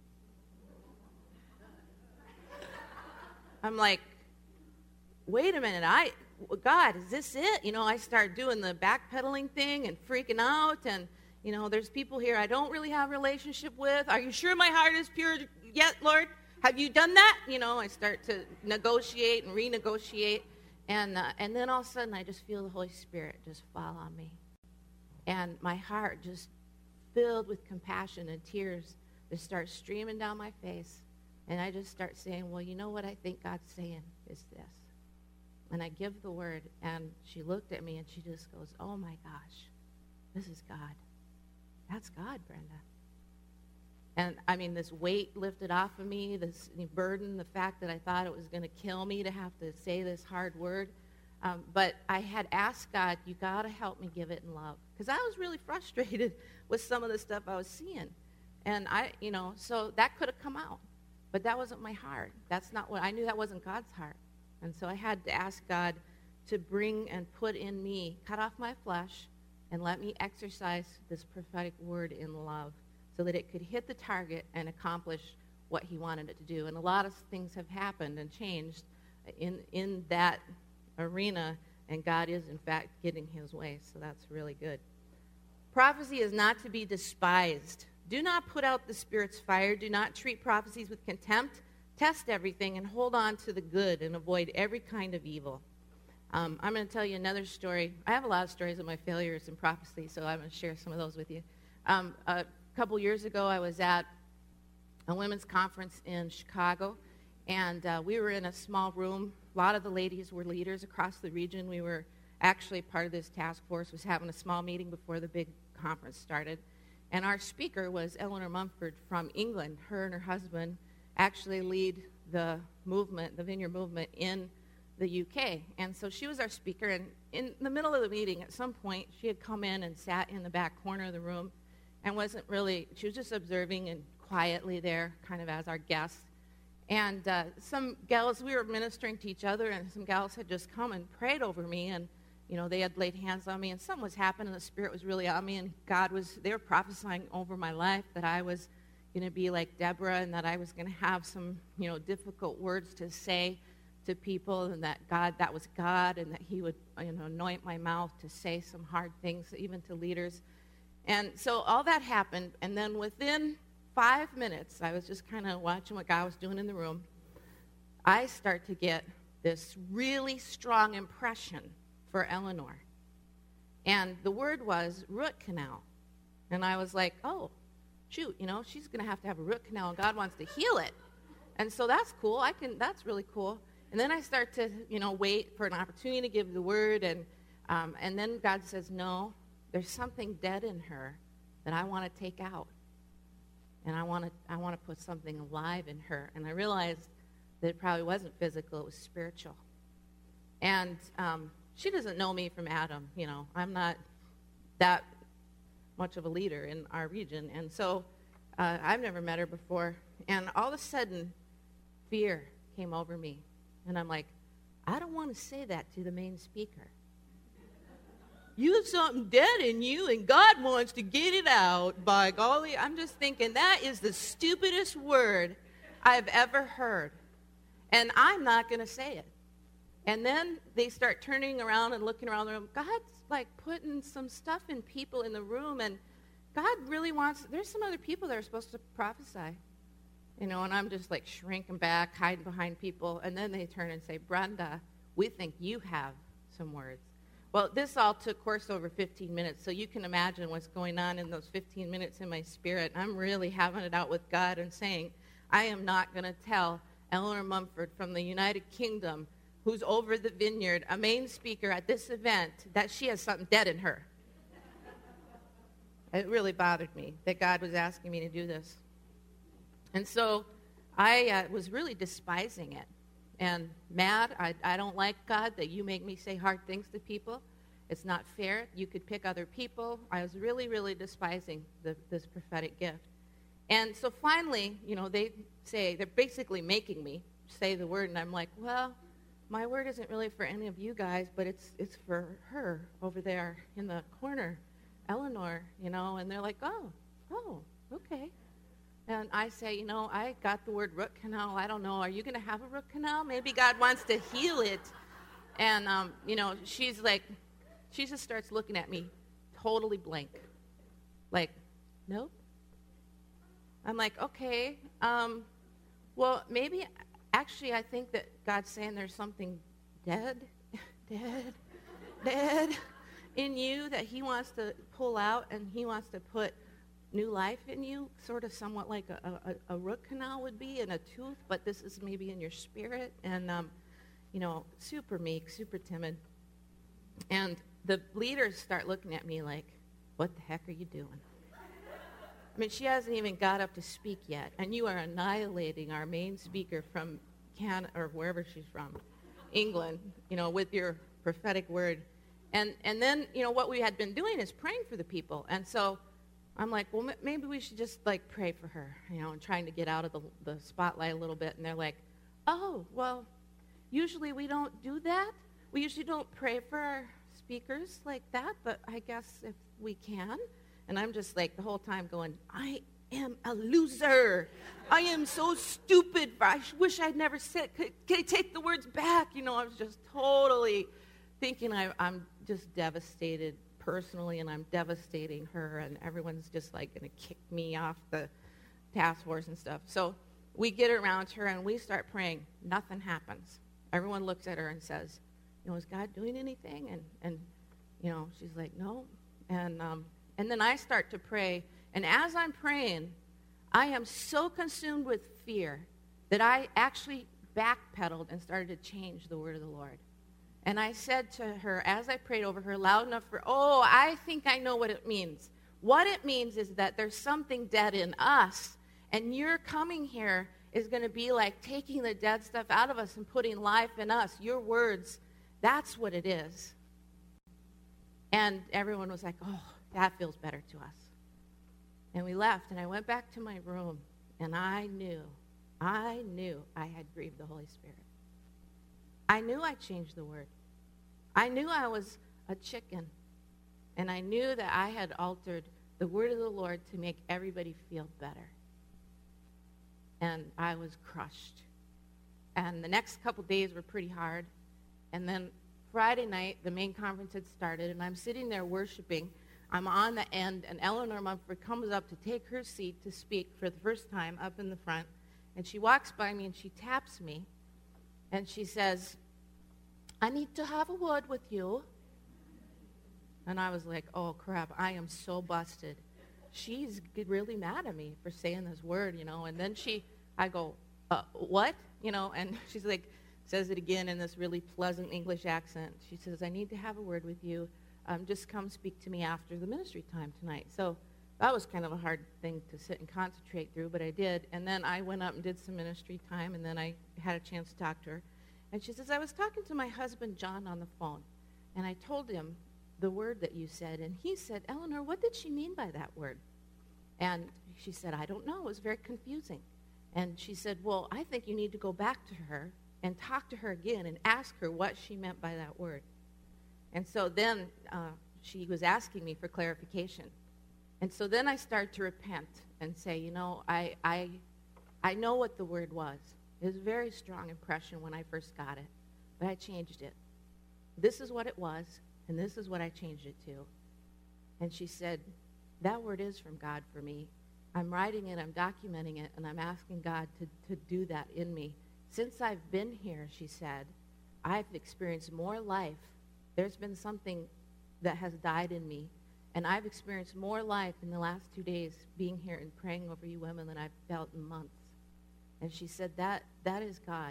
I'm like, wait a minute, I, God, is this it? You know, I start doing the backpedaling thing and freaking out, and, you know, there's people here I don't really have a relationship with. Are you sure my heart is pure yet, Lord? Have you done that? You know, I start to negotiate and renegotiate. And uh, and then all of a sudden, I just feel the Holy Spirit just fall on me. And my heart just filled with compassion and tears that start streaming down my face. And I just start saying, well, you know what I think God's saying is this. And I give the word, and she looked at me, and she just goes, oh, my gosh, this is God. That's God, Brenda. And, I mean, this weight lifted off of me, this burden, the fact that I thought it was going to kill me to have to say this hard word. Um, but I had asked God, you got to help me give it in love. Because I was really frustrated with some of the stuff I was seeing. And, I, you know, so that could have come out. But that wasn't my heart. That's not what, I knew that wasn't God's heart. And so I had to ask God to bring and put in me, cut off my flesh, and let me exercise this prophetic word in love so that it could hit the target and accomplish what he wanted it to do. And a lot of things have happened and changed in, in that arena, and God is, in fact, getting his way. So that's really good. Prophecy is not to be despised. Do not put out the Spirit's fire. Do not treat prophecies with contempt. Test everything and hold on to the good and avoid every kind of evil. Um, I'm going to tell you another story. I have a lot of stories of my failures in prophecy, so I'm going to share some of those with you. Um, a couple years ago, I was at a women's conference in Chicago, and uh, we were in a small room. A lot of the ladies were leaders across the region. We were actually part of this task force, was having a small meeting before the big conference started. And our speaker was Eleanor Mumford from England. Her and her husband actually lead the movement, the Vineyard movement in the U K. And so she was our speaker, and in the middle of the meeting, at some point, she had come in and sat in the back corner of the room and wasn't really, she was just observing and quietly there, kind of as our guest. And uh, some gals, we were ministering to each other, and some gals had just come and prayed over me, and you know, they had laid hands on me, and something was happening. The Spirit was really on me, and God was, they were prophesying over my life that I was going to be like Deborah, and that I was going to have some, you know, difficult words to say to people, and that God, that was God, and that he would, you know, anoint my mouth to say some hard things, even to leaders. And so all that happened, and then within five minutes, I was just kind of watching what God was doing in the room. I start to get this really strong impression for Eleanor. And the word was root canal. And I was like, oh, shoot, you know, she's going to have to have a root canal, and God wants to heal it. And so that's cool. I can, that's really cool. And then I start to, you know, wait for an opportunity to give the word. And, um, and then God says, no, there's something dead in her that I want to take out. And I want to, I want to put something alive in her. And I realized that it probably wasn't physical, it was spiritual. And um, she doesn't know me from Adam, you know. I'm not that much of a leader in our region. And so uh, I've never met her before. And all of a sudden, fear came over me. And I'm like, I don't want to say that to the main speaker. You have something dead in you, and God wants to get it out by golly. I'm just thinking, that is the stupidest word I've ever heard. And I'm not going to say it. And then they start turning around and looking around the room. God's like putting some stuff in people in the room, and God really wants, there's some other people that are supposed to prophesy. You know, and I'm just like shrinking back, hiding behind people. And then they turn and say, Brenda, we think you have some words. Well, this all took course over fifteen minutes, so you can imagine what's going on in those fifteen minutes in my spirit. I'm really having it out with God and saying, I am not going to tell Eleanor Mumford from the United Kingdom, who's over the vineyard, a main speaker at this event, that she has something dead in her. It really bothered me that God was asking me to do this. And so I uh, was really despising it and mad. I, I don't like, God, that you make me say hard things to people. It's not fair. You could pick other people. I was really, really despising the, this prophetic gift. And so finally, you know, they say, they're basically making me say the word, and I'm like, well, my word isn't really for any of you guys, but it's it's for her over there in the corner, Eleanor, you know, and they're like, oh, oh, okay. And I say, you know, I got the word root canal. I don't know. Are you going to have a root canal? Maybe God wants to heal it. And, um, you know, she's like, she just starts looking at me totally blank. Like, nope. I'm like, okay. Um, well, maybe, actually, I think that God's saying there's something dead, dead, dead in you that he wants to pull out, and he wants to put new life in you, sort of somewhat like a, a, a root canal would be in a tooth, but this is maybe in your spirit. And, um, you know, super meek, super timid. And the leaders start looking at me like, what the heck are you doing? I mean, she hasn't even got up to speak yet, and you are annihilating our main speaker from Canada, or wherever she's from, England, you know, with your prophetic word. And and then, you know, what we had been doing is praying for the people. And so I'm like, well, m- maybe we should just, like, pray for her, you know, and trying to get out of the, the spotlight a little bit. And they're like, oh, well, usually we don't do that. We usually don't pray for our speakers like that, but I guess if we can. And I'm just, like, the whole time going, I am a loser. I am so stupid. I wish I'd never said, can I take the words back? You know, I was just totally thinking I, I'm just devastated personally, and I'm devastating her, and everyone's just like going to kick me off the task force and stuff. So we get around her and we start praying. Nothing happens. Everyone looks at her and says, you know, is God doing anything? And, and you know, she's like, no. And, um, and then I start to pray, and as I'm praying, I am so consumed with fear that I actually backpedaled and started to change the word of the Lord. And I said to her, as I prayed over her loud enough for, oh, I think I know what it means. What it means is that there's something dead in us, and your coming here is going to be like taking the dead stuff out of us and putting life in us. Your words, that's what it is. And everyone was like, oh, that feels better to us. And we left, and I went back to my room, and I knew, I knew I had grieved the Holy Spirit. I knew I changed the word. I knew I was a chicken, and I knew that I had altered the word of the Lord to make everybody feel better. And I was crushed. And the next couple days were pretty hard. And then Friday night, the main conference had started, and I'm sitting there worshiping. I'm on the end, and Eleanor Mumford comes up to take her seat to speak for the first time up in the front. And she walks by me, and she taps me, and she says, I need to have a word with you. And I was like, oh, crap, I am so busted. She's really mad at me for saying this word, you know. And then she, I go, uh, what? You know, and she's like, says it again in this really pleasant English accent. She says, I need to have a word with you. Um, just come speak to me after the ministry time tonight. So that was kind of a hard thing to sit and concentrate through, but I did. And then I went up and did some ministry time, and then I had a chance to talk to her. And she says, I was talking to my husband, John, on the phone, and I told him the word that you said, and he said, Eleanor, what did she mean by that word? And she said, I don't know. It was very confusing. And she said, well, I think you need to go back to her and talk to her again and ask her what she meant by that word. And so then uh, she was asking me for clarification. And so then I started to repent and say, you know, I, I, I know what the word was. It was a very strong impression when I first got it, but I changed it. This is what it was, and this is what I changed it to. And she said, that word is from God for me. I'm writing it, I'm documenting it, and I'm asking God to, to do that in me. Since I've been here, she said, I've experienced more life. There's been something that has died in me, and I've experienced more life in the last two days being here and praying over you women than I've felt in months. And she said, that that is God.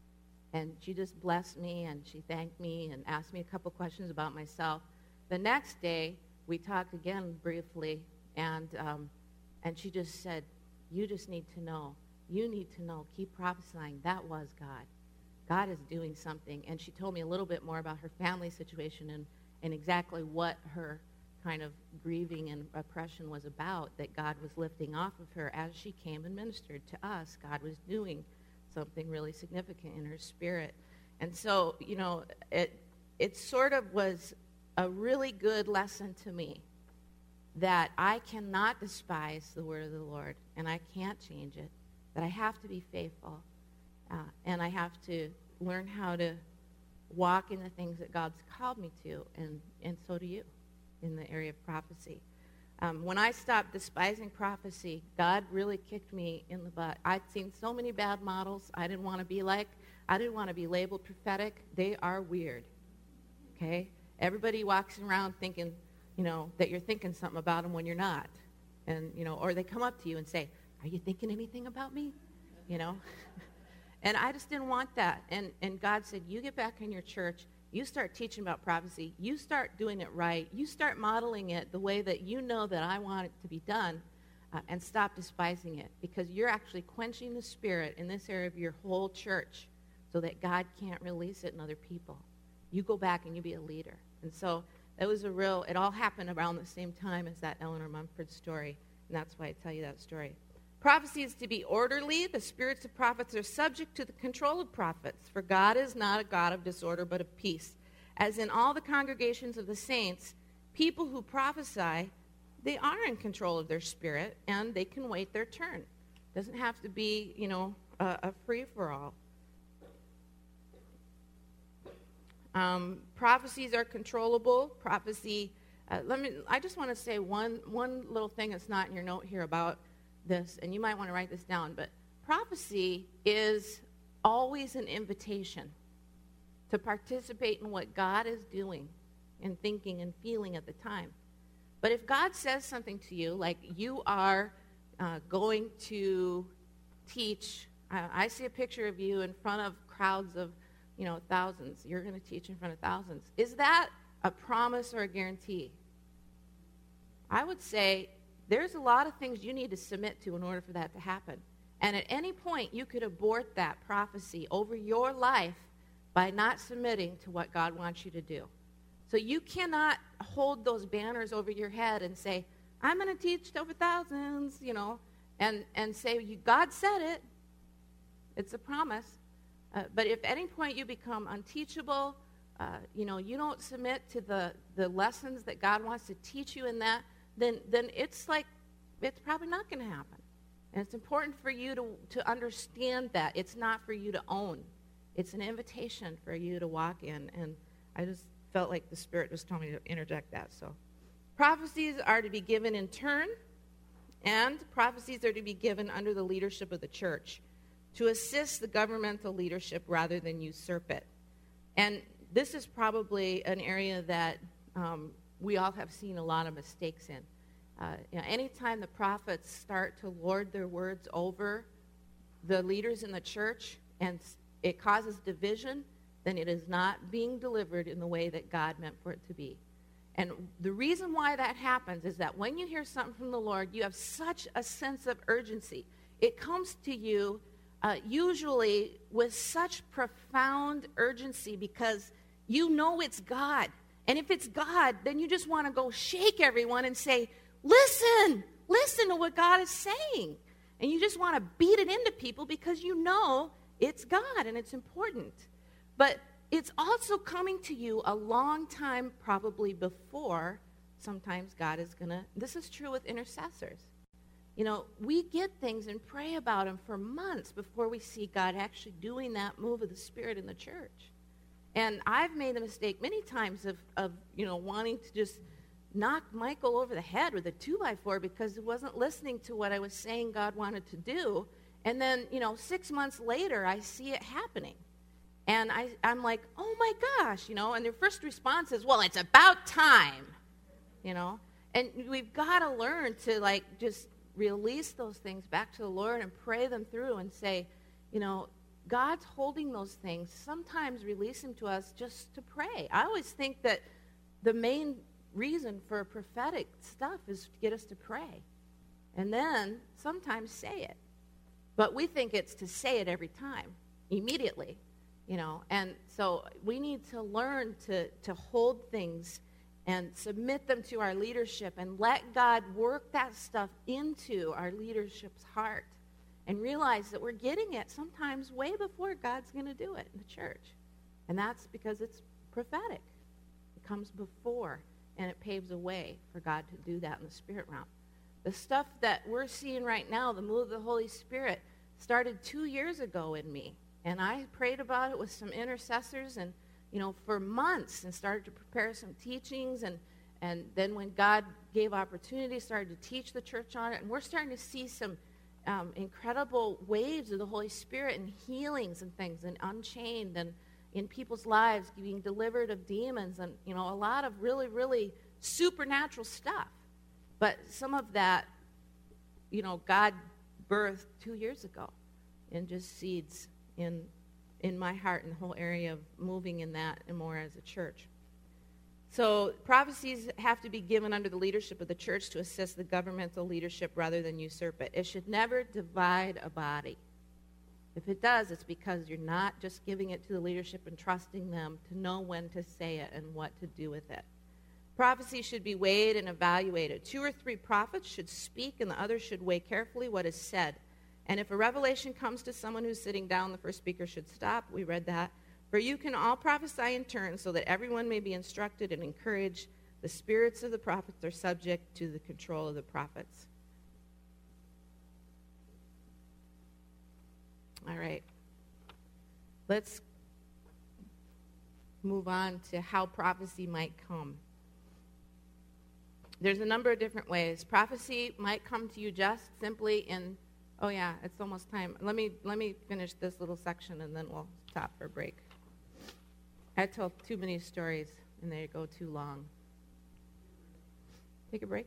And she just blessed me, and she thanked me and asked me a couple questions about myself. The next day, we talked again briefly, and um, and she just said, you just need to know. You need to know. Keep prophesying. That was God. God is doing something. And she told me a little bit more about her family situation and, and exactly what her kind of grieving and oppression was about, that God was lifting off of her as she came and ministered to us. God was doing something really significant in her spirit. And so, you know, it it sort of was a really good lesson to me that I cannot despise the word of the Lord, and I can't change it, that I have to be faithful, uh, and I have to learn how to walk in the things that God's called me to, and, and so do you in the area of prophecy. Um, when I stopped despising prophecy, God really kicked me in the butt. I'd seen so many bad models I didn't want to be like. I didn't want to be labeled prophetic. They are weird, okay? everybody walks around thinking, you know, that you're thinking something about them when you're not. And, you know, or they come up to you and say, are you thinking anything about me? You know? And I just didn't want that. And, and God said, you get back in your church, you start teaching about prophecy, you start doing it right, you start modeling it the way that you know that I want it to be done, uh, and stop despising it, because you're actually quenching the spirit in this area of your whole church so that God can't release it in other people. You go back and you be a leader. And so that was a real, it all happened around the same time as that Eleanor Mumford story, and that's why I tell you that story. Prophecy is to be orderly. The spirits of prophets are subject to the control of prophets, for God is not a God of disorder, but of peace. As in all the congregations of the saints, people who prophesy, they are in control of their spirit, and they can wait their turn. It doesn't have to be, you know, a, a free-for-all. Um, prophecies are controllable. Prophecy, uh, let me, I just want to say one, one little thing that's not in your note here about this, and you might want to write this down, but prophecy is always an invitation to participate in what God is doing and thinking and feeling at the time. But if God says something to you, like you are uh, going to teach, uh, I see a picture of you in front of crowds of, you know, thousands. You're going to teach in front of thousands. Is that a promise or a guarantee? I would say there's a lot of things you need to submit to in order for that to happen. And at any point, you could abort that prophecy over your life by not submitting to what God wants you to do. So you cannot hold those banners over your head and say, I'm going to teach over thousands, you know, and, and say, God said it. It's a promise. Uh, but if at any point you become unteachable, uh, you know, you don't submit to the, the lessons that God wants to teach you in that, then then it's like, it's probably not going to happen. And it's important for you to, to understand that. It's not for you to own. It's an invitation for you to walk in. And I just felt like the Spirit just told me to interject that. So prophecies are to be given in turn, and prophecies are to be given under the leadership of the church to assist the governmental leadership rather than usurp it. And this is probably an area that um, we all have seen a lot of mistakes in. Uh, you know, anytime the prophets start to lord their words over the leaders in the church and it causes division, then it is not being delivered in the way that God meant for it to be. And the reason why that happens is that when you hear something from the Lord, you have such a sense of urgency. It comes to you uh, usually with such profound urgency because you know it's God. And if it's God, then you just want to go shake everyone and say, listen, listen to what God is saying. And you just want to beat it into people because you know it's God and it's important. But it's also coming to you a long time probably before sometimes God is going to, this is true with intercessors. You know, we get things and pray about them for months before we see God actually doing that move of the Spirit in the church. And I've made the mistake many times of, of, you know, wanting to just knock Michael over the head with a two by four because he wasn't listening to what I was saying God wanted to do. And then, you know, six months later, I see it happening. And I, I'm like, oh, my gosh, you know. And their first response is, well, it's about time, you know. And we've got to learn to, like, just release those things back to the Lord and pray them through and say, you know, God's holding those things. Sometimes release them to us just to pray. I always think that the main reason for prophetic stuff is to get us to pray. And then sometimes say it. But we think it's to say it every time, immediately, you know. And so we need to learn to, to hold things and submit them to our leadership and let God work that stuff into our leadership's heart. And realize that we're getting it sometimes way before God's going to do it in the church. And that's because it's prophetic. It comes before, and it paves a way for God to do that in the spirit realm. The stuff that we're seeing right now, the move of the Holy Spirit, started two years ago in me. And I prayed about it with some intercessors and, you know, for months and started to prepare some teachings. And, and then when God gave opportunity, started to teach the church on it. And we're starting to see some Um, incredible waves of the Holy Spirit and healings and things and unchained and in people's lives, being delivered of demons, and, you know, a lot of really, really supernatural stuff. But some of that, you know, God birthed two years ago in just seeds in in my heart and the whole area of moving in that and more as a church. So prophecies have to be given under the leadership of the church to assist the governmental leadership rather than usurp it. It should never divide a body. If it does, it's because you're not just giving it to the leadership and trusting them to know when to say it and what to do with it. Prophecy should be weighed and evaluated. Two or three prophets should speak, and the others should weigh carefully what is said. And if a revelation comes to someone who's sitting down, the first speaker should stop. We read that. For you can all prophesy in turn, so that everyone may be instructed and encouraged. The spirits of the prophets are subject to the control of the prophets. All right. Let's move on to how prophecy might come. There's a number of different ways. Prophecy might come to you just simply in, oh yeah, it's almost time. Let me let me finish this little section and then we'll stop for a break. I tell too many stories and they go too long. Take a break?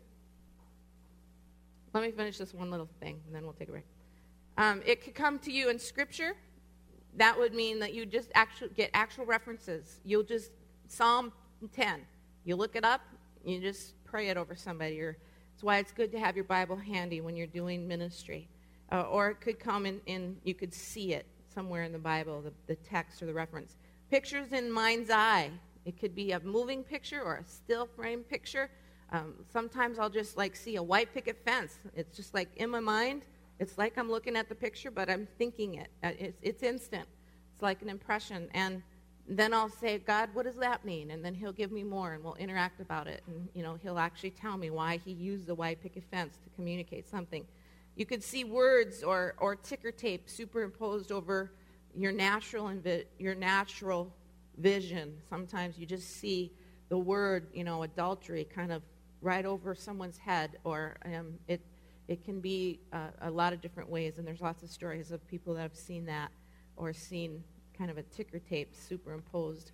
Let me finish this one little thing and then we'll take a break. Um, it could come to you in Scripture. That would mean that you just actually get actual references. You'll just, Psalm ten, you look it up, you just pray it over somebody. Or that's why it's good to have your Bible handy when you're doing ministry. Uh, or it could come in, in, you could see it somewhere in the Bible, the, the text or the reference. Pictures in mind's eye. It could be a moving picture or a still frame picture. Um, sometimes I'll just like see a white picket fence. It's just like in my mind. It's like I'm looking at the picture, but I'm thinking it. It's, it's instant. It's like an impression. And then I'll say, God, what does that mean? And then he'll give me more, and we'll interact about it. And, you know, he'll actually tell me why he used the white picket fence to communicate something. You could see words or, or ticker tape superimposed over your natural invi- your natural vision. Sometimes you just see the word, you know, adultery kind of right over someone's head, or um, it It can be uh, a lot of different ways, and there's lots of stories of people that have seen that or seen kind of a ticker tape superimposed.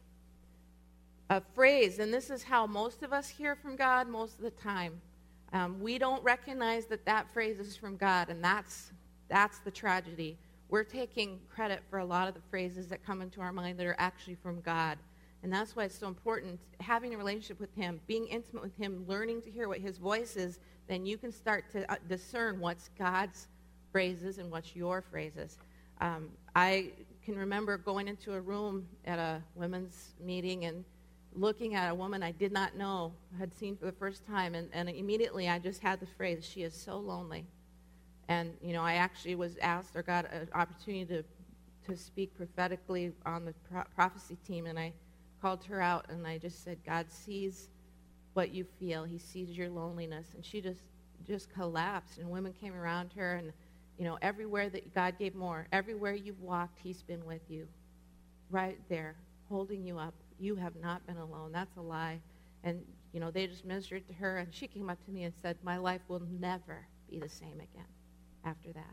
A phrase, and this is how most of us hear from God most of the time. Um, we don't recognize that that phrase is from God, and that's that's the tragedy. We're taking credit for a lot of the phrases that come into our mind that are actually from God. And that's why it's so important, having a relationship with him, being intimate with him, learning to hear what his voice is. Then you can start to uh, discern what's God's phrases and what's your phrases. Um, I can remember going into a room at a women's meeting and looking at a woman I did not know, had seen for the first time, and, and immediately I just had the phrase, she is so lonely. And, you know, I actually was asked or got an opportunity to, to speak prophetically on the pro- prophecy team, and I called her out, and I just said, God sees what you feel. He sees your loneliness. And she just just collapsed, and women came around her, and, you know, everywhere that God gave more, everywhere you've walked, he's been with you, right there, holding you up. You have not been alone. That's a lie. And, you know, they just ministered to her, and she came up to me and said, my life will never be the same again after that.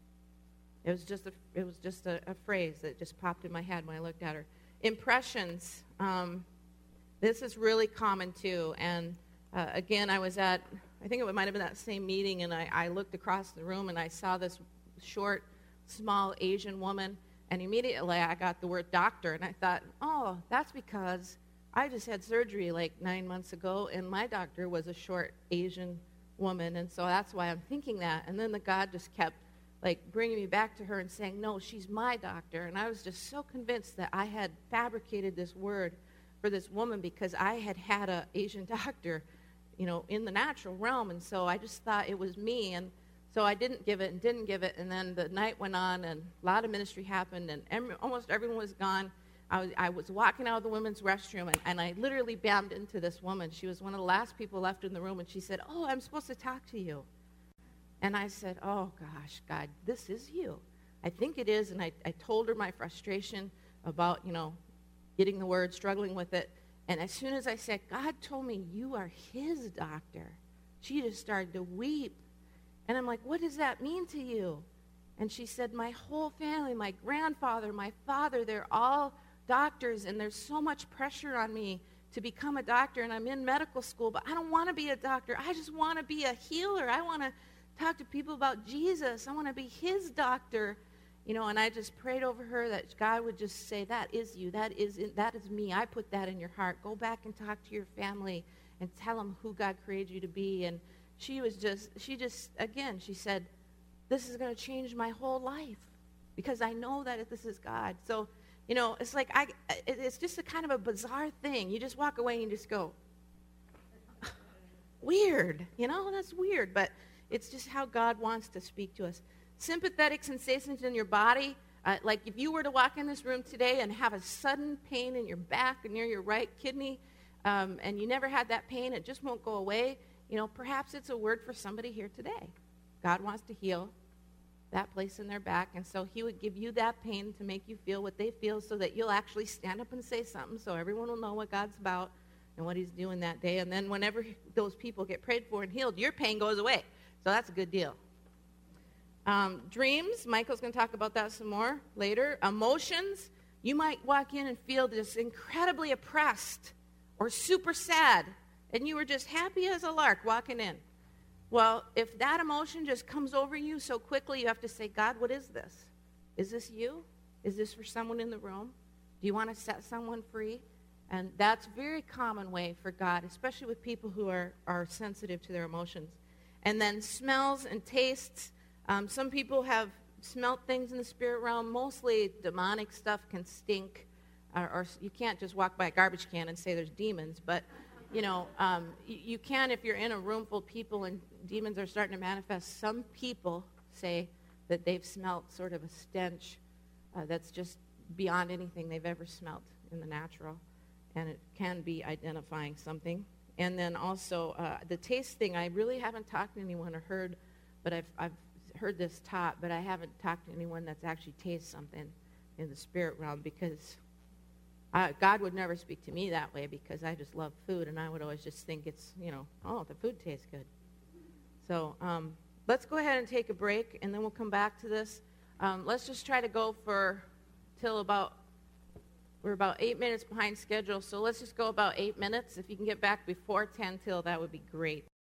It was just a, it was just a, a phrase that just popped in my head when I looked at her. Impressions. Um, this is really common, too. And, uh, again, I was at, I think it might have been that same meeting, and I, I looked across the room, and I saw this short, small Asian woman, and immediately I got the word doctor, and I thought, oh, that's because I just had surgery like nine months ago, and my doctor was a short Asian woman, and so that's why I'm thinking that. And then the God just kept like bringing me back to her and saying, no, she's my doctor. And I was just so convinced that I had fabricated this word for this woman because I had had an Asian doctor, you know, in the natural realm. And so I just thought it was me. And so I didn't give it and didn't give it. And then the night went on, and a lot of ministry happened, and every, almost everyone was gone. I was, I was walking out of the women's restroom, and, and I literally bammed into this woman. She was one of the last people left in the room, and she said, oh, I'm supposed to talk to you. And I said, oh, gosh, God, this is you. I think it is. And I, I told her my frustration about, you know, getting the word, struggling with it. And as soon as I said, God told me you are his doctor, she just started to weep. And I'm like, what does that mean to you? And she said, my whole family, my grandfather, my father, they're all doctors, and there's so much pressure on me to become a doctor, and I'm in medical school, but I don't want to be a doctor. I just want to be a healer. I want to talk to people about Jesus. I want to be his doctor. You know, and I just prayed over her that God would just say, that is you. That is in, that is me. I put that in your heart. Go back and talk to your family and tell them who God created you to be. And she was just, she just, again, she said, this is going to change my whole life because I know that this is God. So, you know, it's like, I, it's just a kind of a bizarre thing. You just walk away and you just go, weird, you know, that's weird. But it's just how God wants to speak to us. Sympathetic sensations in your body, uh, like if you were to walk in this room today and have a sudden pain in your back near your right kidney, um, and you never had that pain, it just won't go away, you know, perhaps it's a word for somebody here today. God wants to heal that place in their back, and so he would give you that pain to make you feel what they feel so that you'll actually stand up and say something so everyone will know what God's about and what he's doing that day. And then whenever those people get prayed for and healed, your pain goes away. So that's a good deal. Um, dreams, Michael's going to talk about that some more later. Emotions, you might walk in and feel just incredibly oppressed or super sad, and you were just happy as a lark walking in. Well, if that emotion just comes over you so quickly, you have to say, God, what is this? Is this you? Is this for someone in the room? Do you want to set someone free? And that's a very common way for God, especially with people who are, are sensitive to their emotions. And then smells and tastes. Um, some people have smelt things in the spirit realm. Mostly demonic stuff can stink. Or, or you can't just walk by a garbage can and say there's demons. But, you know, um, you, you can if you're in a room full of people and demons are starting to manifest. Some people say that they've smelt sort of a stench uh, that's just beyond anything they've ever smelt in the natural. And it can be identifying something. And then also uh, the taste thing, I really haven't talked to anyone or heard, but I've, I've heard this taught, but I haven't talked to anyone that's actually tasted something in the spirit realm because I, God would never speak to me that way because I just love food, and I would always just think it's, you know, oh, the food tastes good. So um, let's go ahead and take a break, and then we'll come back to this. Um, let's just try to go for till about, we're about eight minutes behind schedule, so let's just go about eight minutes. If you can get back before ten till, that would be great.